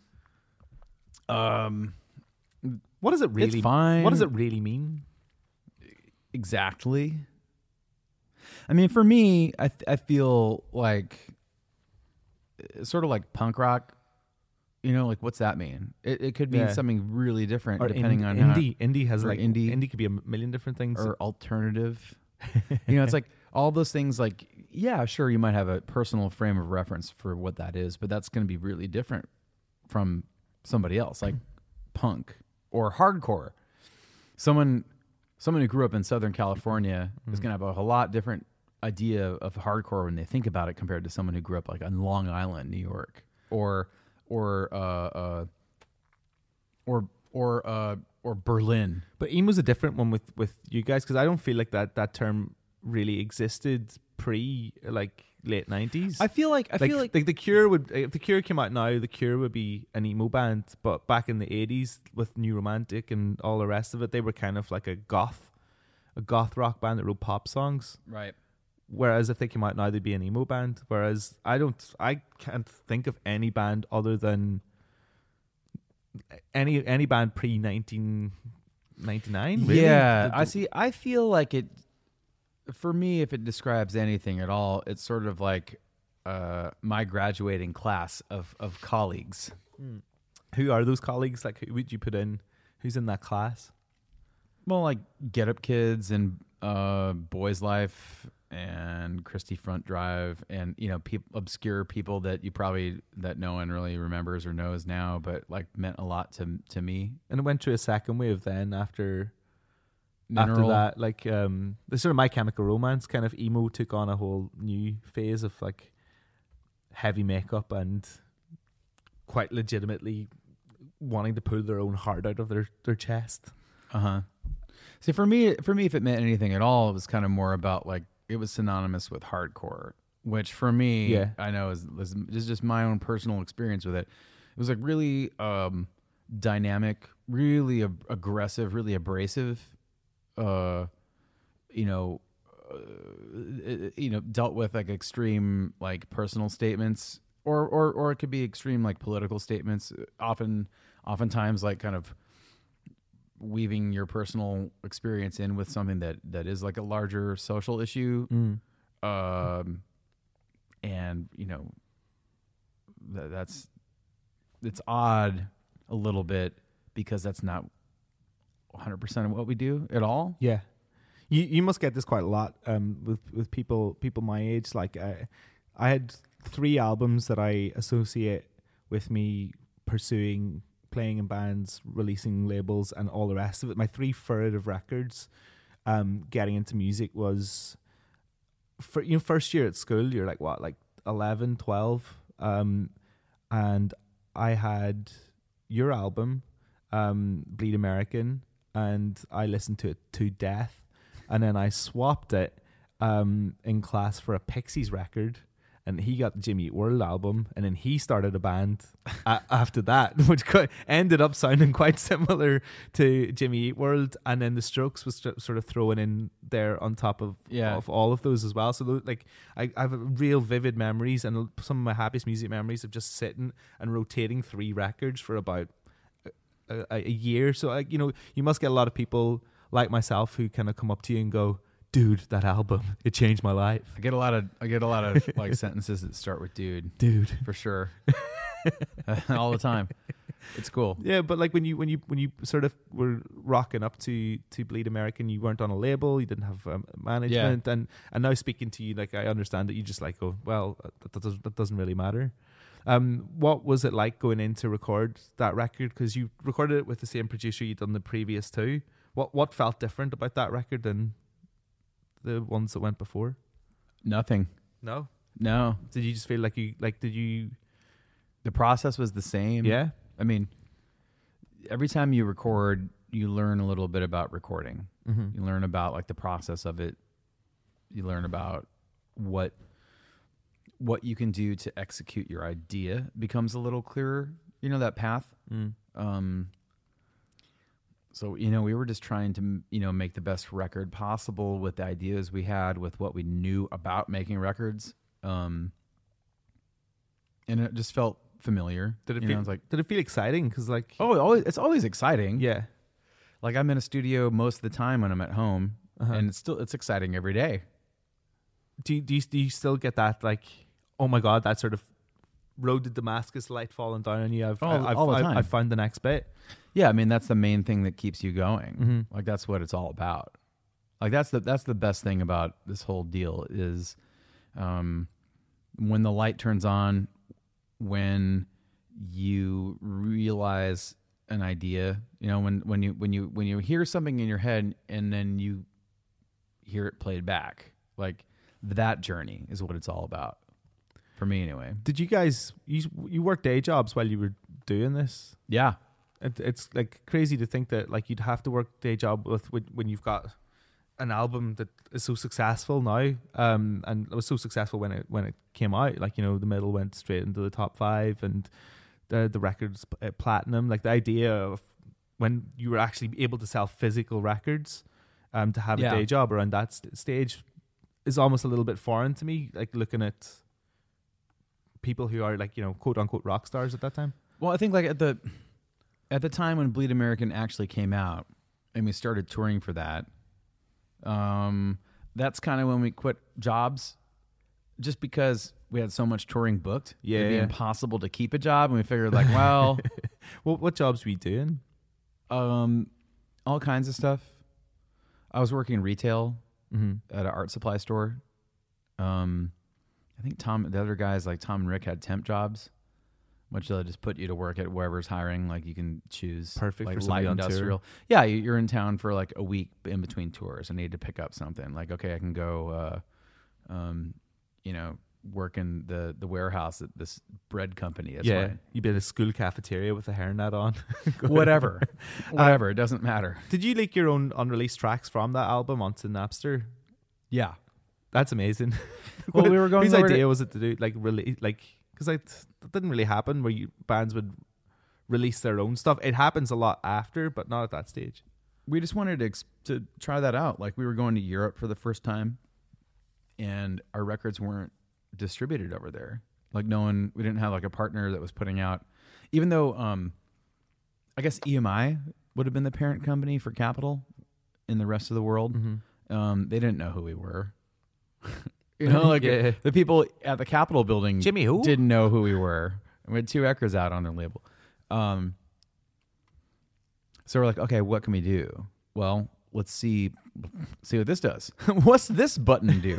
What does it really? It's fine. What does it really mean? Exactly. I mean, for me, I feel like it's sort of like punk rock. You know, like, what's that mean? It could mean something really different, or depending on indie. Indie has like indie could be a million different things, or alternative. You know, it's like all those things. Like, yeah, sure, you might have a personal frame of reference for what that is, but that's going to be really different from somebody else, like punk or hardcore. Someone who grew up in Southern California is going to have a lot different idea of hardcore when they think about it compared to someone who grew up like on Long Island, New York, or Berlin. But emo's a different one with you guys, because I don't feel like that term really existed pre like late 90s. I feel like the Cure would, if the Cure came out now, the Cure would be an emo band, but back in the 80s with New Romantic and all the rest of it, they were kind of like a goth rock band that wrote pop songs. Right. Whereas if they came out now, they'd be an emo band. Whereas I can't think of any band other than any band pre 1999. Really? Yeah, I feel like it. For me, if it describes anything at all, it's sort of like my graduating class of colleagues. Who are those colleagues? Like, who would you put in? Who's in that class? Well, like Get Up Kids and Boys Life and Christie Front Drive, and, you know, obscure people that that no one really remembers or knows now, but like meant a lot to me. And it went through a second wave then after Mineral. After that, like the sort of My Chemical Romance kind of emo took on a whole new phase of like heavy makeup and quite legitimately wanting to pull their own heart out of their chest. See, for me, if it meant anything at all, it was kind of more about like it was synonymous with hardcore, which for me, Yeah. I know is just my own personal experience with it. It was like really dynamic, really aggressive, really abrasive. Dealt with like extreme like personal statements, or it could be extreme like political statements. Oftentimes like kind of weaving your personal experience in with something that is like a larger social issue. And it's odd a little bit because that's not 100% of what we do at all. Yeah. You must get this quite a lot with people my age. Like I had 3 albums that I associate with me pursuing playing in bands, releasing labels, and all the rest of it. My 3 formative records, getting into music was, first year at school. You're like what, like 11, 12, and I had your album, Bleed American, and I listened to it to death. And then I swapped it in class for a Pixies record, and he got the Jimmy Eat World album, and then he started a band after that, which ended up sounding quite similar to Jimmy Eat World. And then the Strokes was sort of thrown in there on top of all of those as well. So like I have real vivid memories, and some of my happiest music memories of just sitting and rotating 3 records for about a year. So you must get a lot of people like myself who kind of come up to you and go, dude, that album, it changed my life. I get a lot of like sentences that start with dude for sure. All the time. It's cool. Yeah, but like when you sort of were rocking up to Bleed American, you weren't on a label, you didn't have management, and now speaking to you, like I understand that you just like, oh well, that doesn't really matter. What was it like going in to record that record? Because you recorded it with the same producer you'd done the previous 2. What felt different about that record than the ones that went before? Nothing. No. Did you just feel like the process was the same? Yeah. I mean, every time you record, you learn a little bit about recording. Mm-hmm. You learn about like the process of it. You learn about what you can do to execute your idea becomes a little clearer. You know, that path. So, we were just trying to, make the best record possible with the ideas we had, with what we knew about making records. And it just felt familiar. Did it feel exciting? Because like, it's always exciting. Yeah. Like I'm in a studio most of the time when I'm at home, and it's exciting every day. Do you still get that, like, oh my God, that sort of road to Damascus light falling down on you? All the time. I've found the next bit. Yeah, I mean that's the main thing that keeps you going. Mm-hmm. Like that's what it's all about. Like that's the best thing about this whole deal is when the light turns on, when you realize an idea, when you hear something in your head and then you hear it played back, like that journey is what it's all about. For me, anyway. Did you guys you work day jobs while you were doing this? Yeah. It's like crazy to think that like you'd have to work day job with when you've got an album that is so successful now, and it was so successful when it came out. Like The Middle went straight into the top 5, and the record's platinum. Like the idea of when you were actually able to sell physical records, to have a day job around that stage is almost a little bit foreign to me. Like looking at people who are like quote unquote rock stars at that time. Well, I think like at the time when Bleed American actually came out and we started touring for that, that's kind of when we quit jobs, just because we had so much touring booked. Yeah, it'd be impossible to keep a job, and we figured like, well, what jobs were you doing? All kinds of stuff. I was working retail at an art supply store. I think the other guys like Tom and Rick had temp jobs, which they'll just put you to work at wherever's hiring. Like you can choose perfect like for light somebody on industrial. tour. Yeah, you're in town for like a week in between tours. I need to pick up something. Like okay, I can go, working the warehouse at this bread company. That's Yeah, fine. you'd be in a school cafeteria with a hairnet on. Whatever. It doesn't matter. Did you leak your own unreleased tracks from that album onto Napster? Yeah. That's amazing. Well, we were going Whose over idea to- was it to do because that didn't really happen where bands would release their own stuff. It happens a lot after, but not at that stage. We just wanted to try that out. Like we were going to Europe for the first time, and our records weren't distributed over there. Like we didn't have like a partner that was putting out, even though I guess EMI would have been the parent company for Capitol in the rest of the world. Mm-hmm. They didn't know who we were. Like Yeah. the people at the Capitol building, Jimmy who? didn't know who we were. We had 2 records out on their label. So we're like, okay, what can we do? Well, let's see what this does. What's this button do?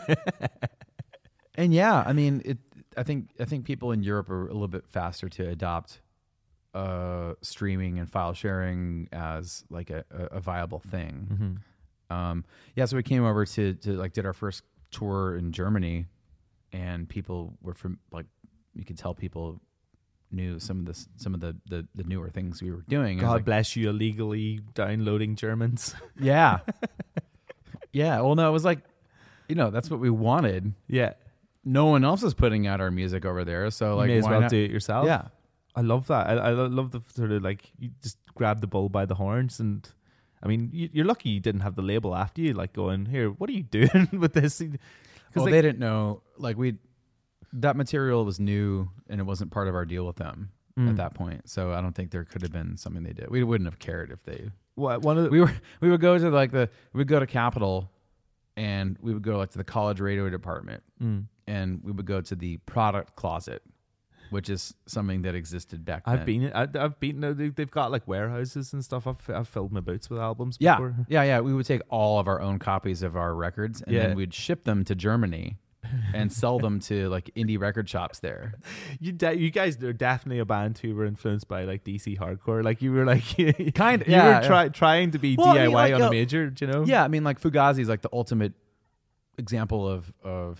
And yeah, I mean, I think people in Europe are a little bit faster to adopt streaming and file sharing as like a viable thing. Mm-hmm. So we came over to like did our first tour in Germany, and people were from like you could tell people knew some of the newer things we were doing. God bless you, illegally downloading Germans. Yeah. Yeah. Well, no, it was like, that's what we wanted. Yeah. No one else is putting out our music over there. So like, you may as why well not? do it yourself. Yeah. I love that. I love the sort of like you just grab the bull by the horns, and I mean you're lucky you didn't have the label after you, like going, here, what are you doing with this? Well, they didn't know. Like that material was new, and it wasn't part of our deal with them at that point. So I don't think there could have been something they did. We wouldn't have cared if they. One of the, We would go to we'd go to Capitol, and we would go like to the college radio department, and we would go to the product closet, which is something that existed back then. I've been. They've got like warehouses and stuff. I've filled my boots with albums Yeah, before. yeah. We would take all of our own copies of our records, and Yeah. then we'd ship them to Germany and sell them to like indie record shops there. You guys are definitely a band who were influenced by like DC hardcore. Like you were like Kind of, you yeah. were trying to be Well, I DIY mean, like, on a major. Do you know? Yeah, I mean, like Fugazi is like the ultimate example of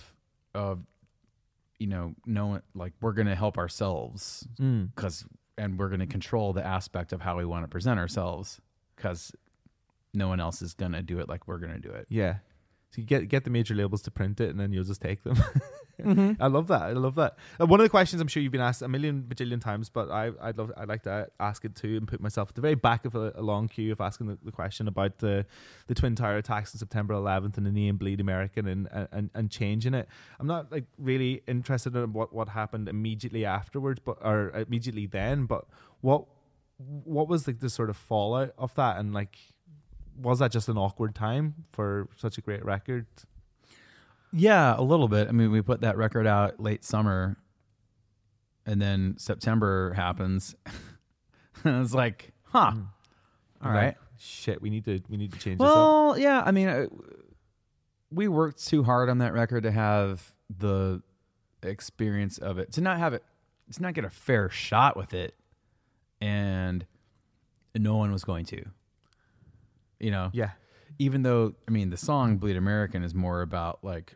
knowing like we're gonna help ourselves and we're gonna control the aspect of how we want to present ourselves because no one else is gonna do it like we're gonna do it. Yeah. So you get the major labels to print it, and then you'll just take them. I love that. One of the questions I'm sure you've been asked a million bajillion times, but I'd like to ask it too and put myself at the very back of a long queue of asking the question about the Twin Tower attacks on September 11th and the name Bleed American and changing it. I'm not like really interested in what happened immediately afterwards, or immediately then, but what was like the sort of fallout of that, and like was that just an awkward time for such a great record? Yeah, a little bit. I mean, we put that record out late summer, and then September happens. And it's like, all right. Shit, we need to change this up. Well, yeah. I mean, we worked too hard on that record to have the experience of it, to not get a fair shot with it, and no one was going to. Yeah. Even though, I mean, the song Bleed American is more about like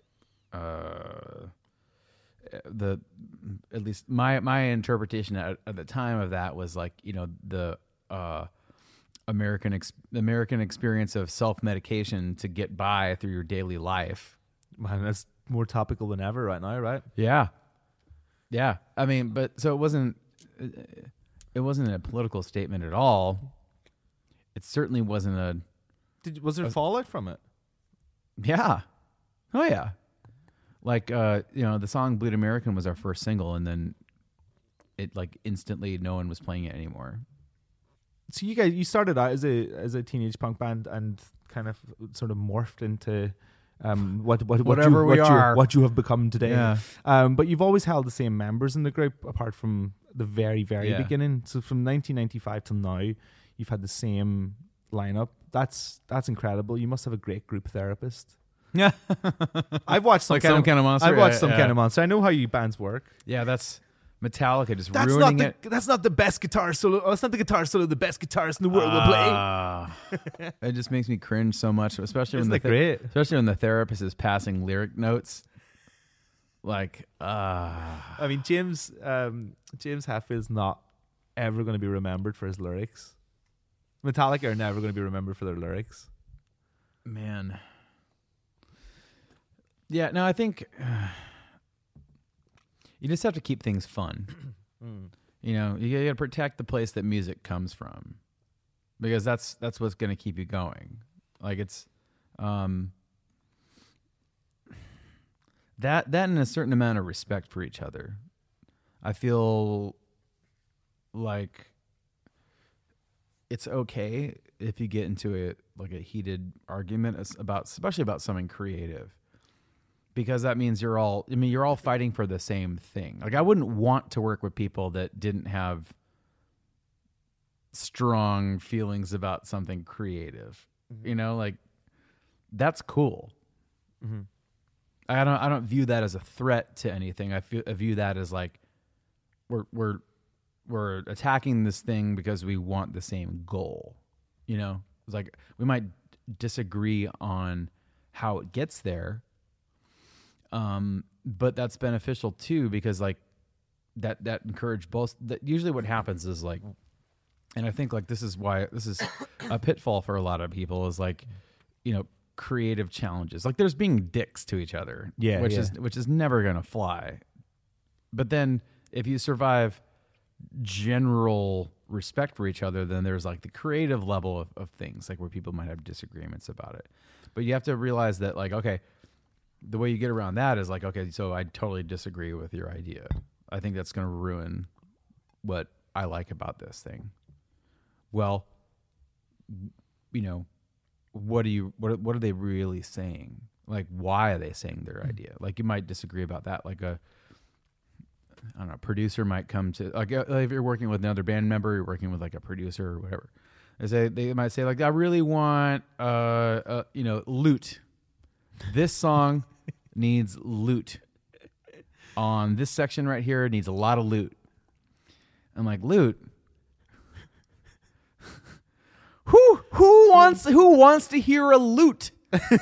at least my interpretation at the time of that was like, the American experience of self-medication to get by through your daily life. Man, that's more topical than ever right now, right? Yeah. Yeah. I mean, but so it wasn't a political statement at all. It certainly wasn't Was there fallout from it? Yeah. Oh yeah. Like the song Bleed American was our first single, and then it like instantly no one was playing it anymore. So you started out as a teenage punk band and kind of sort of morphed into what you have become today. Yeah. But you've always held the same members in the group apart from the very, very beginning. So from 1995 till now, you've had the same lineup. That's incredible. You must have a great group therapist. Yeah. I've watched some, Like kind, Some of, Kind of Monster. I've watched Yeah, Some yeah. Kind of Monster. I know how you bands work. Yeah, that's Metallica just That's ruining not it. that's not the best guitar solo. That's not the guitar solo the best guitarist in the world will play. It just makes me cringe so much, especially Isn't when that great? especially when the therapist is passing lyric notes. Like, I mean, James Hetfield's not ever going to be remembered for his lyrics. Metallica are never going to be remembered for their lyrics. man. Yeah, no, I think you just have to keep things fun. You know, you got to protect the place that music comes from, because that's what's going to keep you going. Like it's that and a certain amount of respect for each other. I feel like it's okay if you get into a heated argument especially about something creative, because that means you're all fighting for the same thing. Like I wouldn't want to work with people that didn't have strong feelings about something creative. You know, like that's cool. Mm-hmm. I don't view that as a threat to anything. I view that as like we're attacking this thing because we want the same goal. You know, it's like we might disagree on how it gets there, but that's beneficial too, because like that encourage both. That usually what happens is like, and I think like this is a pitfall for a lot of people is like, you know, creative challenges. Like there's being dicks to each other, which is never gonna fly. But then if you survive general respect for each other, then there's like the creative level of things, like where people might have disagreements about it. But you have to realize that like, okay, the way you get around that is like, okay, so I totally disagree with your idea. I think that's gonna ruin what I like about this thing. Well, you know, what are they really saying? Like, why are they saying their idea? Like, you might disagree about that. Like a producer might come to, like if you're working with another band member, you're working with like a producer or whatever. They might say like, I really want, loot. This song needs loot. On this section right here, it needs a lot of loot. I'm like, loot? Who wants to hear a lute?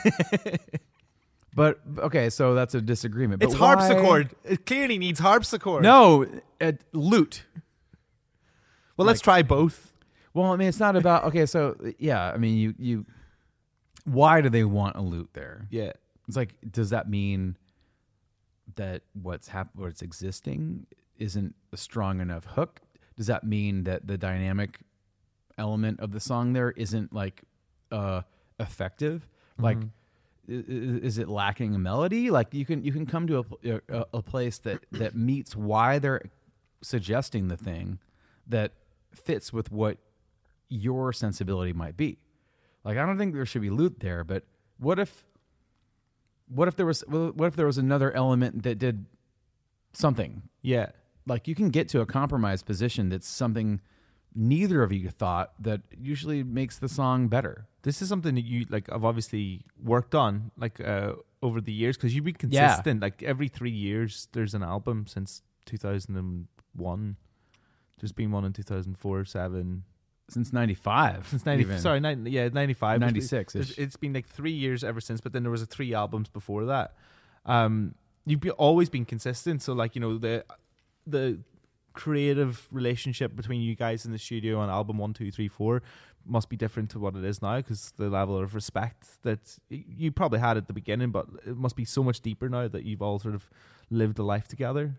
But okay, so that's a disagreement. It's but why? harpsichord. It clearly needs harpsichord. No, lute. Well, let's try both. Well, I mean, it's not about okay. So yeah, I mean, you. Why do they want a lute there? Yeah, it's like, does that mean that what's existing isn't a strong enough hook? Does that mean that the dynamic element of the song there isn't like effective? Mm-hmm. Like, is it lacking a melody? Like you can come to a place that meets why they're suggesting the thing that fits with what your sensibility might be. Like, I don't think there should be loot there, but what if there was another element that did something? Yeah, like you can get to a compromise position that's something neither of you thought that usually makes the song better. This is something that you like have obviously worked on like over the years, because you've been consistent. Yeah. Like every 3 years there's an album since 2001. There's been one in 2004, 7. Since 95. Since 90, sorry, 95. 96. It's been like 3 years ever since, but then there was 3 albums before that. You've always been consistent. So like, you know, the creative relationship between you guys in the studio on album 1, 2, 3, 4 must be different to what it is now, because the level of respect that you probably had at the beginning, but it must be so much deeper now that you've all sort of lived a life together.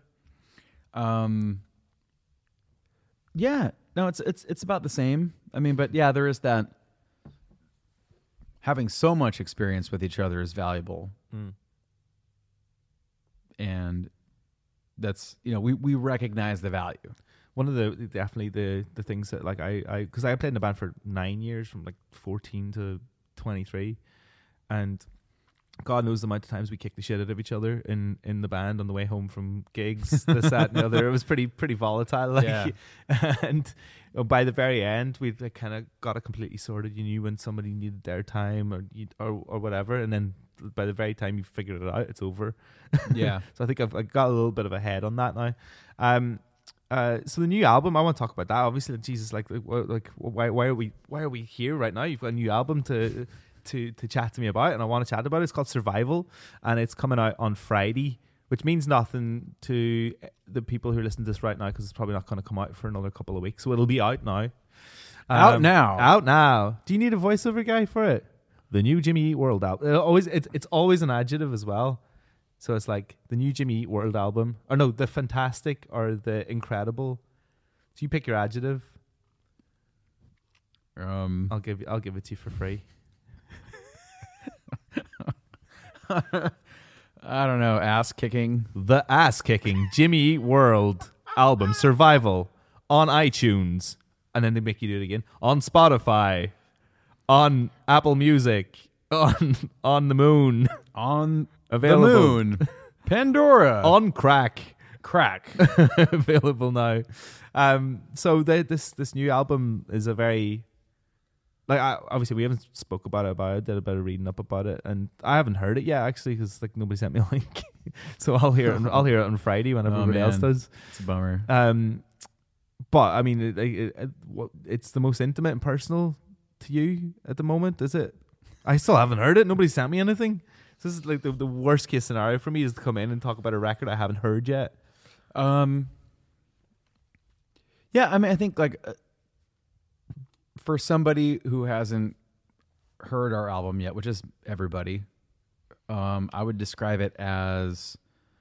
Yeah, no, it's about the same. I mean, but yeah, there is that. Having so much experience with each other is valuable, and that's, you know, we recognize the value. One of the things that like because I played in a band for 9 years, from like 14 to 23, and God knows the amount of times we kicked the shit out of each other in the band on the way home from gigs, this, that, and the other. It was pretty volatile. Like, yeah. And by the very end, we kind of got it completely sorted. You knew when somebody needed their time or whatever, and then by the very time you figured it out, it's over. Yeah. So I think I've got a little bit of a head on that now. So the new album, I want to talk about that. Obviously, Jesus, why are we here right now? You've got a new album to chat to me about, and I want to chat about it. It's called Survival, and it's coming out on Friday, which means nothing to the people who listen to this right now because it's probably not going to come out for another couple of weeks. So it'll be out now. Out now. Out now. Do you need a voiceover guy for it? The new Jimmy Eat World album. It's always an adjective as well. So it's like the new Jimmy Eat World album. Or no, the fantastic or the incredible. So you pick your adjective. I'll give it to you for free. I don't know. Ass kicking. The ass kicking Jimmy Eat World album Survival on iTunes, and then they make you do it again on Spotify, on Apple Music, on the moon, On available the moon. Pandora. on crack, available now. So this new album is a very obviously we haven't spoke about it. Did a bit of reading up about it, and I haven't heard it yet actually because like nobody sent me a link. So I'll hear it. I'll hear it on Friday when everybody else does. It's a bummer. But I mean, it's the most intimate and personal to you at the moment, is it? I still haven't heard it. Nobody sent me anything. So this is like the worst case scenario for me is to come in and talk about a record I haven't heard yet. Yeah, I mean, I think like for somebody who hasn't heard our album yet, which is everybody, I would describe it as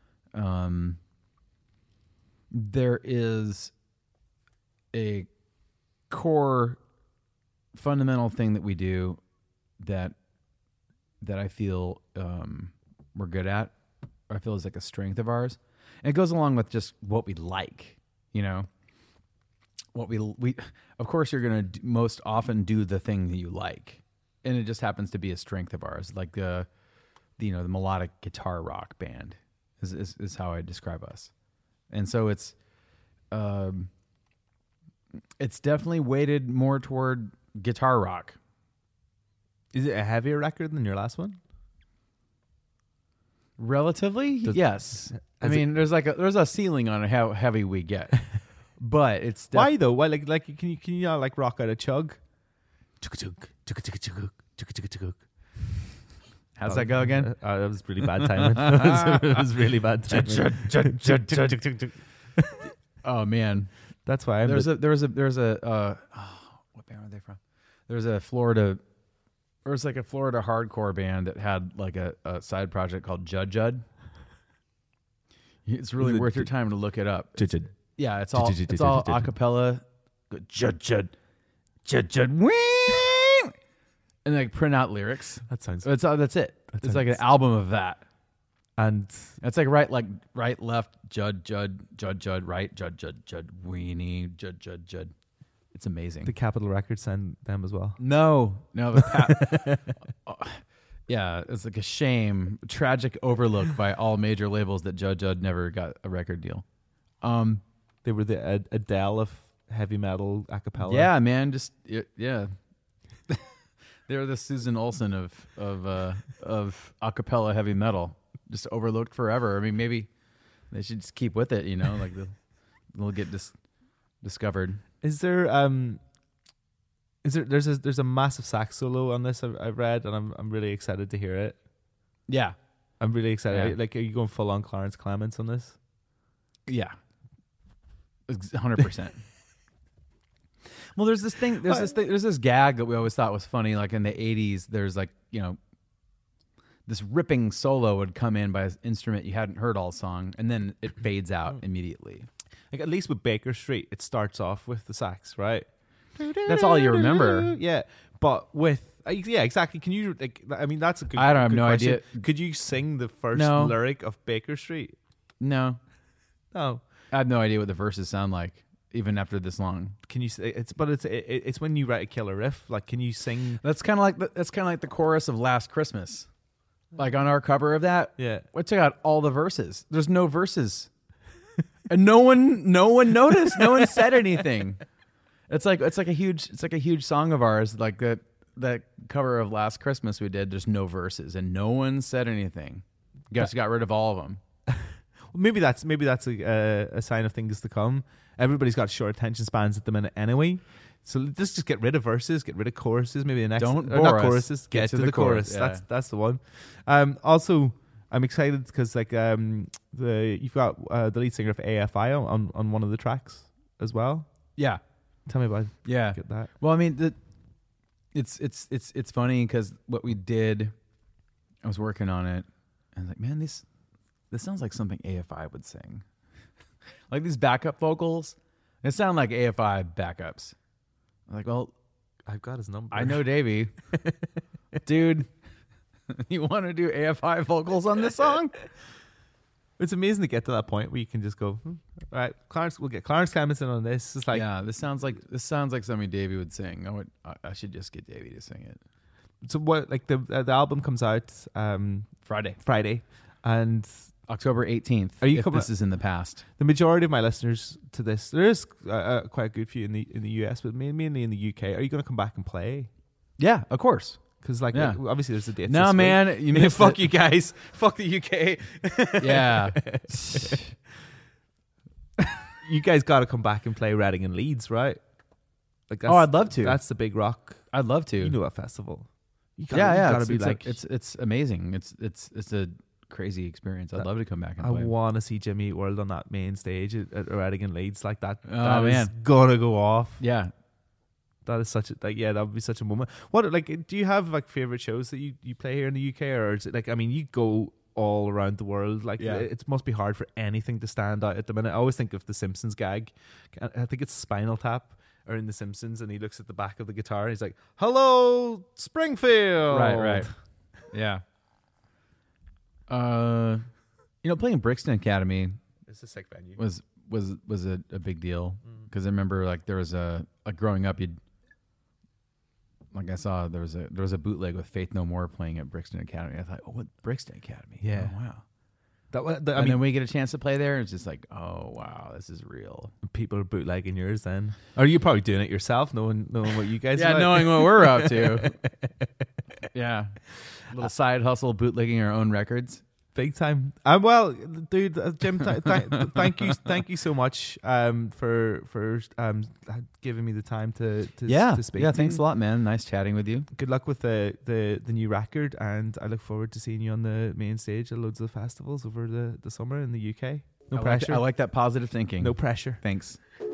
there is a core fundamental thing that we do that I feel we're good at. I feel is like a strength of ours. And it goes along with just what we like, you know. What we of course you're going to most often do the thing that you like. And it just happens to be a strength of ours, like the melodic guitar rock band is how I describe us. And so it's definitely weighted more toward guitar rock. Is it a heavier record than your last one? Relatively, yes. I mean, there's a ceiling on how heavy we get, but it's why though? Why like can you not like rock out a chug? How's that go again? That was really bad timing. It was really bad timing. Oh man, that's why there's a what band are they from? There's a Florida hardcore band that had like a side project called Judd Judd. It's really worth your time to look it up. Yeah, it's all a cappella. Judd Judd, Judd Judd, and like print out lyrics. That sounds. That's it. It's like an album of that. And it's like right, left, Judd, Judd, Judd, Judd, right, Judd, Judd, Judd, weenie, Judd, Judd, Judd. It's amazing. The Capitol Records send them as well. No. Yeah, it's like a shame, tragic overlook by all major labels that Judd Judd never got a record deal. They were the Adele of heavy metal a cappella. Yeah, man, yeah. They were the Susan Olsen of a cappella heavy metal, just overlooked forever. I mean, maybe they should just keep with it, you know, like they'll get discovered. Is there there's a massive sax solo on this I've read, and I'm really excited to hear it. Yeah, I'm really excited. Yeah. Like, are you going full on Clarence Clements on this? Yeah, 100%. Well, there's this gag that we always thought was funny. Like in the 80s, there's like, you know, this ripping solo would come in by an instrument you hadn't heard all song, and then it fades out immediately. Like at least with Baker Street, it starts off with the sax, right? That's all you remember. Yeah, but with exactly. Can you like? I mean, that's a good. I don't have good no question. idea. Could you sing the first No. lyric of Baker Street? No, No. I have no idea what the verses sound like, even after this long. Can you say it's when you write a killer riff? Like, can you sing? That's kind of like the chorus of Last Christmas. Like on our cover of that, Yeah. we took out all the verses. There's no verses, and no one noticed. No one said anything. It's like a huge song of ours. Like that cover of Last Christmas we did. There's no verses, and no one said anything. Just got rid of all of them. Maybe that's a sign of things to come. Everybody's got short attention spans at the minute anyway. So let's just get rid of verses, get rid of choruses. Maybe the next Don't or bore not us. choruses. Get to the chorus. Yeah. That's the one. Also, I'm excited because like you've got the lead singer of AFI on one of the tracks as well. Yeah. Tell me about Yeah. get that. Well, I mean, it's funny because what we did, I was working on it, and I was like, man, this sounds like something AFI would sing. Like these backup vocals, they sound like AFI backups. I'm like, well, I've got his number. I know Davey. Dude, you want to do AFI vocals on this song? It's amazing to get to that point where you can just go, all right, Clarence. We'll get Clarence Clemens in on this. It's like, yeah, this sounds like something Davey would sing. I should just get Davey to sing it. so what? Like the album comes out Friday, and October 18th. Are you if coming- this is in the past? the majority of my listeners to this, there is quite a good few in the US, but mainly in the UK. Are you going to come back and play? Yeah, of course. Because like Yeah. obviously there's a date. No, this man, week. you missed fuck it. you guys. Fuck the UK. Yeah. You guys got to come back and play Reading and Leeds, right? Like Oh, I'd love to. That's the big rock. I'd love to. You know a festival. You yeah. You gotta It's, be it's like, it's amazing. It's a crazy experience. I'd love to come back and I play. want to see Jimmy Eat World on that main stage at Reading and Leeds like that. Oh, That is man. gonna go off. Yeah. That is such a that would be such a moment. What like do you have like favorite shows that you play here in the UK, or is it like, I mean, you go all around the world, like Yeah. it must be hard for anything to stand out at the minute. I always think of the Simpsons gag. I think it's Spinal Tap or in the Simpsons, and he looks at the back of the guitar and he's like, "Hello, Springfield." Right. Yeah. Playing Brixton Academy It's a sick venue. was a big deal because I remember like there was growing up I saw there was a bootleg with Faith No More playing at Brixton Academy. I thought, oh, what Brixton Academy? Yeah. Oh, wow. I And mean, then we get a chance to play there. It's just like, oh wow, this is real. people are bootlegging yours then. Or you're probably doing it yourself, knowing what you guys Yeah, are like. knowing what we're up to. Yeah, little side hustle, bootlegging our own records. Big time. Well, dude, Jim, thank you so much for giving me the time to speak. Yeah, to thanks you. a lot, man. Nice chatting with you. Good luck with the new record, and I look forward to seeing you on the main stage at loads of festivals over the summer in the UK. No pressure. I like that positive thinking. No pressure. Thanks.